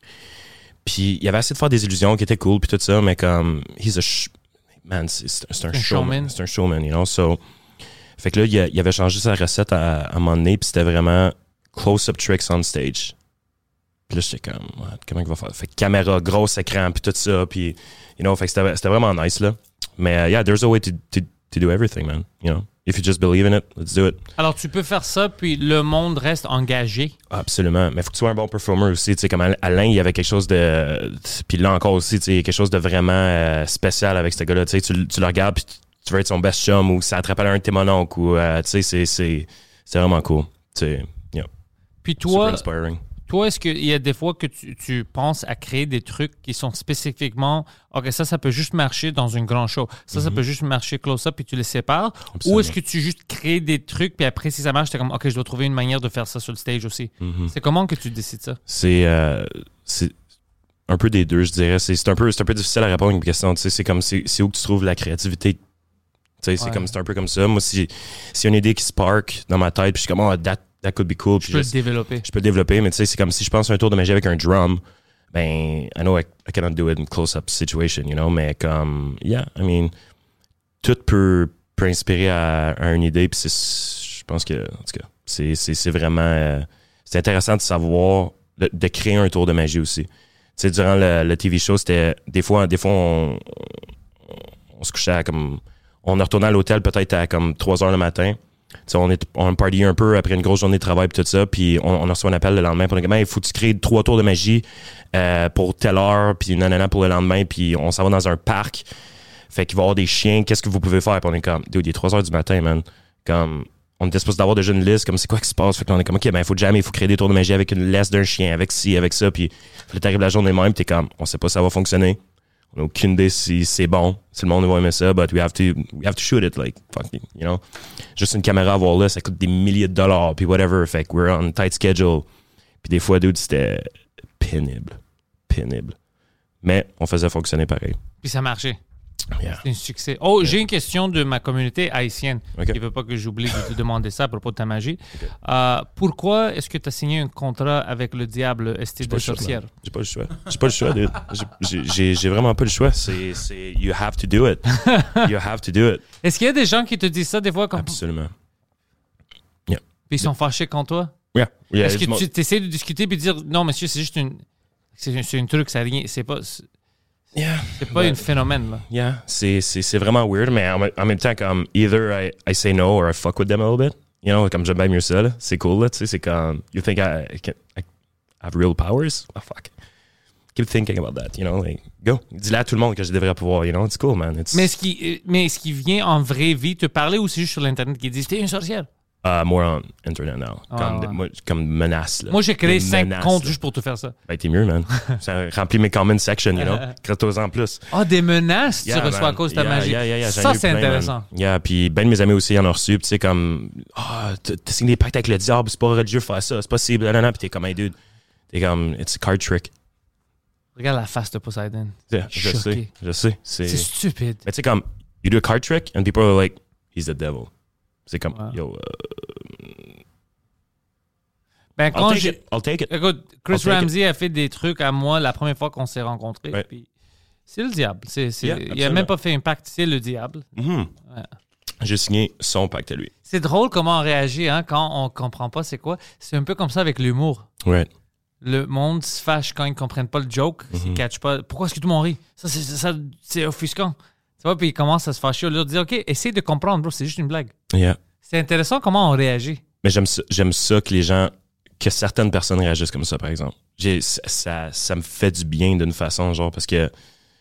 Puis il y avait assez de faire des illusions qui étaient cool, puis tout ça, mais comme, man, c'est un showman. C'est un showman, you know, so... Fait que là, il avait changé sa recette à un moment donné, puis c'était vraiment close-up tricks on stage. Puis là, j'étais comme, comment il va faire? Fait que caméra, gros écran, puis tout ça, puis, you know, fait que c'était vraiment nice, là. Mais, yeah, there's a way to do everything, man, you know. If you just believe in it, let's do it. Alors, tu peux faire ça, puis le monde reste engagé. Absolument. Mais il faut que tu sois un bon performer aussi. Tu sais, comme Alain, il y avait quelque chose de... Puis là encore aussi, tu sais, quelque chose de vraiment spécial avec ce gars-là. Tu sais, tu le regardes, puis tu veux être son best chum, ou ça te rappelle un de tes mononcles, ou, tu sais, c'est vraiment cool. Tu sais, yeah. Puis toi... Super inspiring. Toi, est-ce qu'il y a des fois que tu penses à créer des trucs qui sont spécifiquement OK, ça peut juste marcher dans une grande show. Ça peut juste marcher close-up puis tu les sépares. Absolument. Ou est-ce que tu juste crées des trucs puis après, si ça marche, t'es comme OK, je dois trouver une manière de faire ça sur le stage aussi. C'est comment que tu décides ça? C'est un peu des deux, je dirais. C'est un peu difficile à répondre à une question. Tu sais, c'est comme c'est où que tu trouves la créativité. Tu sais, c'est un peu comme ça. Moi, si y a une idée qui spark dans ma tête puis je suis comme oh, that could be cool. Je peux le développer. Je peux le développer, mais tu sais, c'est comme si je pense à un tour de magie avec un drum, ben, I know I cannot do it in close-up situation, you know, mais comme, yeah, I mean, tout peut inspirer à une idée, puis je pense que, en tout cas, c'est vraiment, c'est intéressant de savoir, de créer un tour de magie aussi. Tu sais, durant le TV show, c'était, des fois on se couchait à comme, on retournait à l'hôtel peut-être à comme 3 heures le matin. T'sais, on party un peu après une grosse journée de travail et tout ça, puis on a reçu un appel le lendemain pour il faut que tu crées 3 tours de magie pour telle heure, puis nanana pour le lendemain, puis on s'en va dans un parc. Fait qu'il va y avoir des chiens, qu'est-ce que vous pouvez faire? Puis on est comme, dude, il est 3 heures du matin, man. Comme, on était supposé d'avoir déjà une liste, comme c'est quoi qui se passe? Fait qu'on est comme, OK, ben il faut créer des tours de magie avec une laisse d'un chien, avec ci, avec ça, puis t'arrives la journée même, t'es comme, on sait pas si ça va fonctionner. On n'a aucune idée si c'est bon, si le monde va aimer ça, but we have to shoot it, like, fuck, you know. Juste une caméra à avoir là, ça coûte des milliers de dollars, puis whatever, fait que we're on tight schedule. Puis des fois, dude, c'était pénible. Mais on faisait fonctionner pareil. Puis ça marchait. Yeah. C'est un succès. Oh, yeah. J'ai une question de ma communauté haïtienne. Okay. Il ne veut pas que j'oublie de te demander ça à propos de ta magie. Okay. Pourquoi est-ce que tu as signé un contrat avec le diable Estée de sorcière? J'ai pas le choix, dude. J'ai vraiment pas le choix. C'est you have to do it. You have to do it. Est-ce qu'il y a des gens qui te disent ça des fois? Absolument. Yeah. Puis ils sont fâchés contre toi? Yeah. Est-ce que tu essaies de discuter puis de dire non, monsieur, c'est juste c'est un truc, ça rien. C'est pas. Yeah, c'est pas un phénomène, là. Yeah, c'est vraiment weird, mais en même temps, comme, either I say no or I fuck with them a little bit. You know, comme j'aime bien mieux ça, là. C'est cool, là, tu sais, c'est comme, you think I have real powers? Oh, fuck. Keep thinking about that, you know, like, go. Dis-le à tout le monde que je devrais pouvoir, you know, it's cool, man. Mais est-ce qu'il vient en vraie vie te parler ou c'est juste sur l'Internet qu'il dit, t'es une sorcière? More on Internet now. Comme menace. Là. Moi, j'ai créé 5 comptes juste pour te faire ça. Ben, t'es mieux, man. Ça remplit mes comment section, you know. Crée-toi en plus. Des menaces tu reçois à cause de ta magie. Ça, c'est intéressant. Yeah, puis ben de mes amis aussi en ont reçu. Puis tu sais, comme, t'as signé des pactes avec le diable, c'est pas religieux de faire ça, c'est possible. Puis t'es comme, hey, dude. T'es comme, it's a card trick. Regarde la face de Poseidon. Yeah, je sais. C'est stupide. Mais tu sais, comme, you do a card trick, and people are like, he's the devil. C'est comme, yo... Ben, quand I'll take it. Écoute, Chris Ramsey a fait des trucs à moi la première fois qu'on s'est rencontrés. Ouais. Puis c'est le diable. Yeah, il a même pas fait un pacte, c'est le diable. Mm-hmm. Ouais. J'ai signé son pacte à lui. C'est drôle comment on réagit quand on comprend pas c'est quoi. C'est un peu comme ça avec l'humour. Ouais. Le monde se fâche quand ils comprennent pas le joke, s'ils catchent pas. Pourquoi est-ce que tout le monde rit? Ça, c'est offusquant. Tu vois, puis ils commencent à se fâcher. Au lieu de dire, OK, essaye de comprendre, bro, c'est juste une blague. Yeah. C'est intéressant comment on réagit. Mais j'aime ça que certaines personnes réagissent comme ça, par exemple. Ça me fait du bien d'une façon, genre, parce que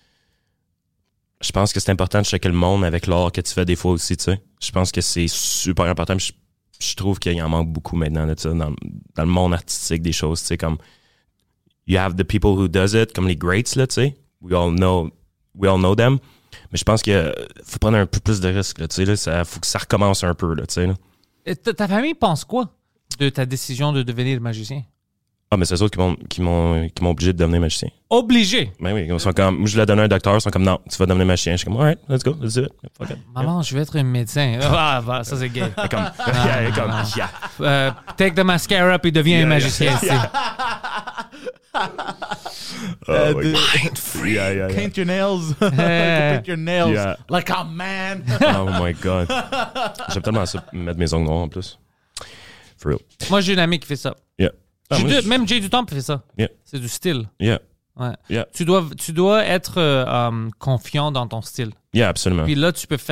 je pense que c'est important de checker le monde avec l'art que tu fais des fois aussi, tu sais. Je pense que c'est super important. Je trouve qu'il en manque beaucoup maintenant de ça, dans le monde artistique des choses, tu sais, comme you have the people who does it, comme les greats, là, tu sais. We all know them. Mais je pense qu'il faut prendre un peu plus de risques, là, tu sais, là, faut que ça recommence un peu, là, tu sais, là. Ta famille pense quoi de ta décision de devenir magicien? Ah, mais c'est eux autres qui m'ont obligé de devenir magicien. Obligé? Ben oui, ils sont comme, moi je voulais donner un docteur, ils sont comme, non, tu vas devenir magicien. Je suis comme, alright, let's go, let's do it. Fuck it. Maman, je vais être un médecin. Ça c'est gay. Comme, take the mascara puis deviens un magicien. Mind free. Yeah. Paint your nails. Paint your nails. Yeah. Like a man. Oh my God. J'aime tellement ça, mettre mes ongles noirs en plus. For real. Moi, j'ai une amie qui fait ça. Yeah. Même Jay Dutemps fait ça. Yeah. C'est du style. Yeah. Ouais. Yeah. Tu dois être confiant dans ton style. Yeah, absolument. Puis là, tu peux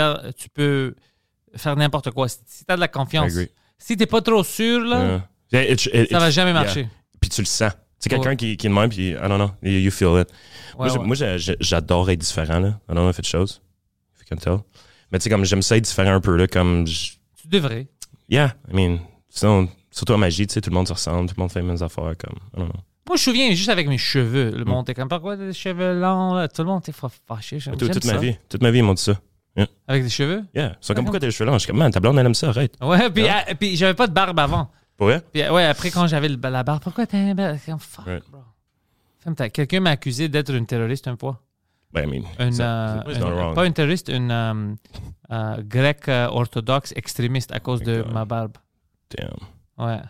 faire n'importe quoi. Si tu as de la confiance. I agree. Si t'es pas trop sûr, là, ça va jamais marcher. Yeah. Puis tu le sens. C'est quelqu'un qui est de même, puis I don't know, you feel it. Moi, j'adore être différent, là. I don't know if it shows. If you can tell. Mais tu sais, comme j'aime ça être différent un peu, là, comme... Tu devrais. Yeah, I mean, sinon, surtout en magie, tu sais, tout le monde se ressemble, tout le monde fait les mêmes affaires, comme, I don't know. Moi, je me souviens juste avec mes cheveux. Le monde était comme, pourquoi des cheveux longs, là? Tout le monde était fâché. Toute ma vie, ils m'ont dit ça. Yeah. Avec des cheveux? Yeah. Ils sont comme, pourquoi t'as les cheveux longs? Je suis comme, man, ta blonde, elle aime ça, arrête. Ouais, puis j'avais pas de barbe avant. Ouais? Puis ouais, après, quand j'avais la barbe, pourquoi t'as une barbe? Fuck, right. bro. Quelqu'un m'a accusé d'être une terroriste une fois. Ben, I mean, pas une terroriste, une grecque orthodoxe extrémiste à cause de ma barbe. Damn. Ouais.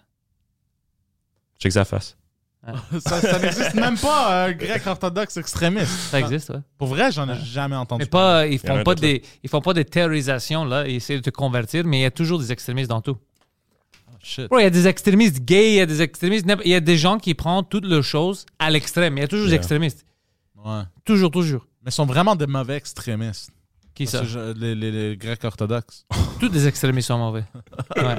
Check sa face. Ça n'existe même pas, un grec orthodoxe extrémiste. Ça existe, ouais. Pour vrai, j'en ai jamais entendu. Mais pas, ils font pas des terrorisations, là. Ils essaient de te convertir, mais il y a toujours des extrémistes dans tout. Shit. Bro, il y a des extrémistes gays, il y a des extrémistes... Il y a des gens qui prennent toutes leurs choses à l'extrême. Il y a toujours des extrémistes. Ouais. Toujours. Mais ils sont vraiment des mauvais extrémistes. Qui ça? Les Grecs orthodoxes. Tous les extrémistes sont mauvais. Ouais.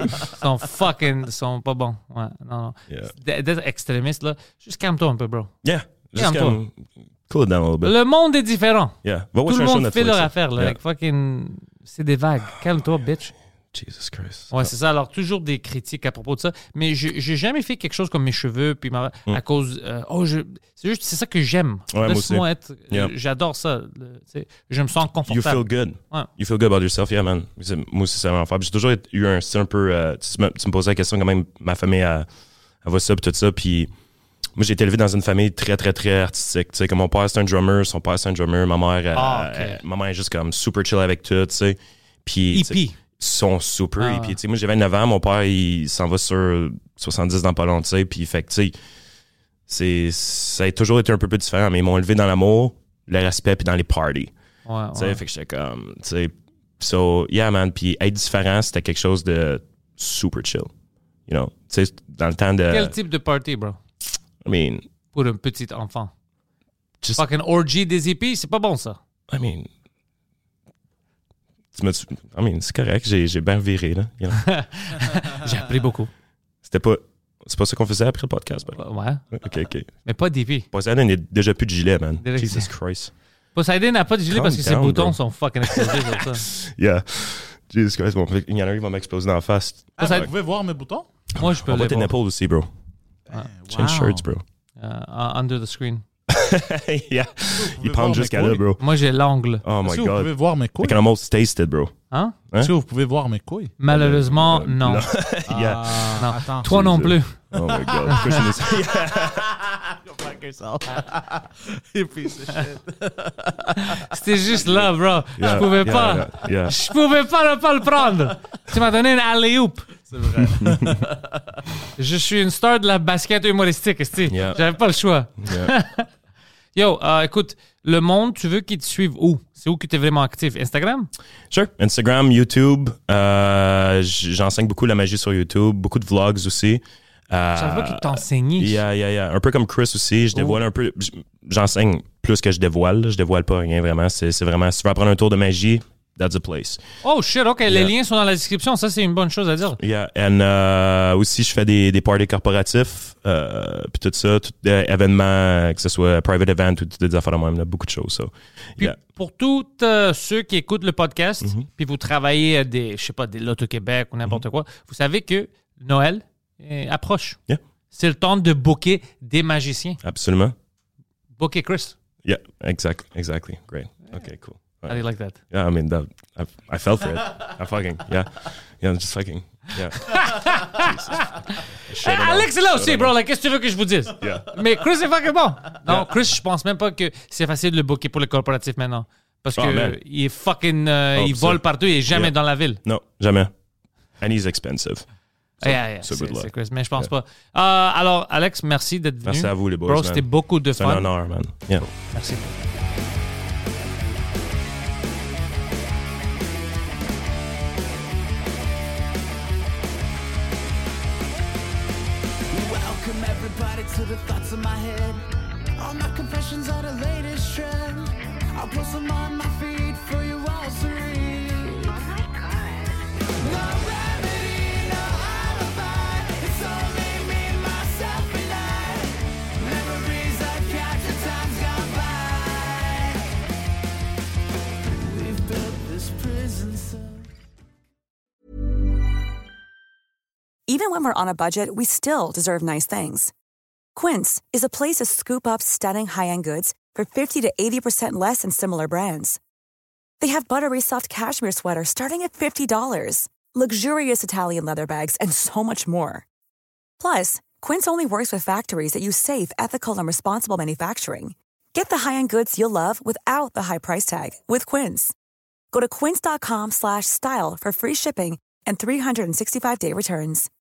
Sont pas bons. Ouais. Non. Yeah. D'être extrémiste, là, juste calme-toi un peu, bro. Yeah. Just cool it down a little bit. Le monde est différent. Yeah. Tout le monde fait leur affaire, là. Yeah. C'est des vagues. Calme-toi, bitch. Jesus Christ. Ouais, c'est ça. Alors, toujours des critiques à propos de ça. Mais j'ai jamais fait quelque chose comme mes cheveux, puis à cause... c'est ça que j'aime. Ouais, laisse-moi être... j'adore ça. Je me sens confortable. You feel good. Ouais. You feel good about yourself. Yeah, man. Moi aussi, c'est vraiment fort. J'ai toujours eu un style un peu... tu me posais la question quand même, ma famille, elle voit ça, puis tout ça, puis... Moi, j'ai été élevé dans une famille très, très, très artistique. Tu sais, comme mon père, c'est un drummer, son père, c'est un drummer. Ma mère, ma mère est juste comme super chill avec tout, tu sais. Puis... Hippie. Sont super hippies. Tu sais, moi, j'avais 9 ans, mon père, il s'en va sur 70 dans pas long, tu sais. Puis, fait que, tu sais, ça a toujours été un peu plus différent, mais ils m'ont élevé dans l'amour, le respect, puis dans les parties. Ouais, tu sais, fait que j'étais comme, tu sais. So, yeah, man. Puis, être différent, c'était quelque chose de super chill. You know, tu sais, dans le temps de. Quel type de party, bro? I mean. Pour un petit enfant. Fucking orgy des hippies, c'est pas bon, ça. I mean. C'est correct, j'ai bien viré, là. You know? J'ai appris beaucoup. C'est pas ça qu'on faisait après le podcast, ben? Ouais. OK. Mais pas d'hippie. Poseidon, il n'y a déjà plus de gilet, man. Jesus Christ. Poseidon n'a pas de gilet parce que ses boutons sont fucking explosés comme ça. Yeah. Jesus Christ, il y en a un qui va m'exploser dans la face. Vous pouvez voir mes boutons? Moi, je peux les voir. On voit tes nipples aussi, bro. Change shirts, bro. Under the screen. Yeah. Il pend jusqu'à là, bro. Moi, j'ai l'angle. Oh my God. Est-ce que vous pouvez voir mes couilles? I can almost taste it, bro. Hein? Est-ce que vous pouvez voir mes couilles? Malheureusement, non. Yeah. Non. Attends. Toi non plus. Oh my God. C'était juste là, bro. Je pouvais pas. Je pouvais pas ne pas le prendre. Tu m'as donné une alley-oop. C'est vrai. Je suis une star de la basket humoristique, Yeah. J'avais pas le choix. Yeah. Yo, écoute, le monde, tu veux qu'ils te suivent où? C'est où que tu es vraiment actif? Instagram? Sure. Instagram, YouTube. J'enseigne beaucoup la magie sur YouTube. Beaucoup de vlogs aussi. Je savais pas qu'il t'enseignait. Yeah. Un peu comme Chris aussi. Je dévoile un peu. J'enseigne plus que je dévoile. Là. Je dévoile pas rien vraiment. C'est vraiment, si tu veux apprendre un tour de magie, that's a place. Oh shit, OK. Les liens sont dans la description. Ça, c'est une bonne chose à dire. Yeah. And aussi, je fais des parties corporatifs. Puis tout ça. Tout événements, que ce soit private event ou des affaires de même. Là, beaucoup de choses. So. Puis, pour tous ceux qui écoutent le podcast, puis vous travaillez à des Loto-Québec ou n'importe quoi, vous savez que Noël approche. Yeah. C'est le temps de booker des magiciens. Absolument. Booker Chris. Yeah, exactly. Great. Okay, cool. How do you like that? Yeah, I mean, I fell for it. Just fucking, yeah. Alex est là aussi, bro. Qu'est-ce que tu veux que je vous dise? Yeah. Mais Chris est fucking bon. Non, Chris, je pense même pas que c'est facile de le booker pour le corporatif maintenant. Parce que il est fucking... il vole partout, il est jamais dans la ville. Non, jamais. And he's expensive. So good luck. C'est Chris, mais je pense pas. Alors, Alex, merci d'être venu. Merci à vous, les boys. Bro, c'était beaucoup de fun. C'est un honneur, man. Yeah. Merci. Welcome everybody to the thoughts in my head. All my confessions are the latest trend. I'll post them on my feed for you all to read. Oh my God. No remedy, no alibi. It's only me, myself, and I. Memories I've captured, times gone by. We've built this prison cell. Even when we're on a budget, we still deserve nice things. Quince is a place to scoop up stunning high-end goods for 50 to 80% less than similar brands. They have buttery soft cashmere sweaters starting at $50, luxurious Italian leather bags, and so much more. Plus, Quince only works with factories that use safe, ethical, and responsible manufacturing. Get the high-end goods you'll love without the high price tag with Quince. Go to quince.com/style for free shipping and 365-day returns.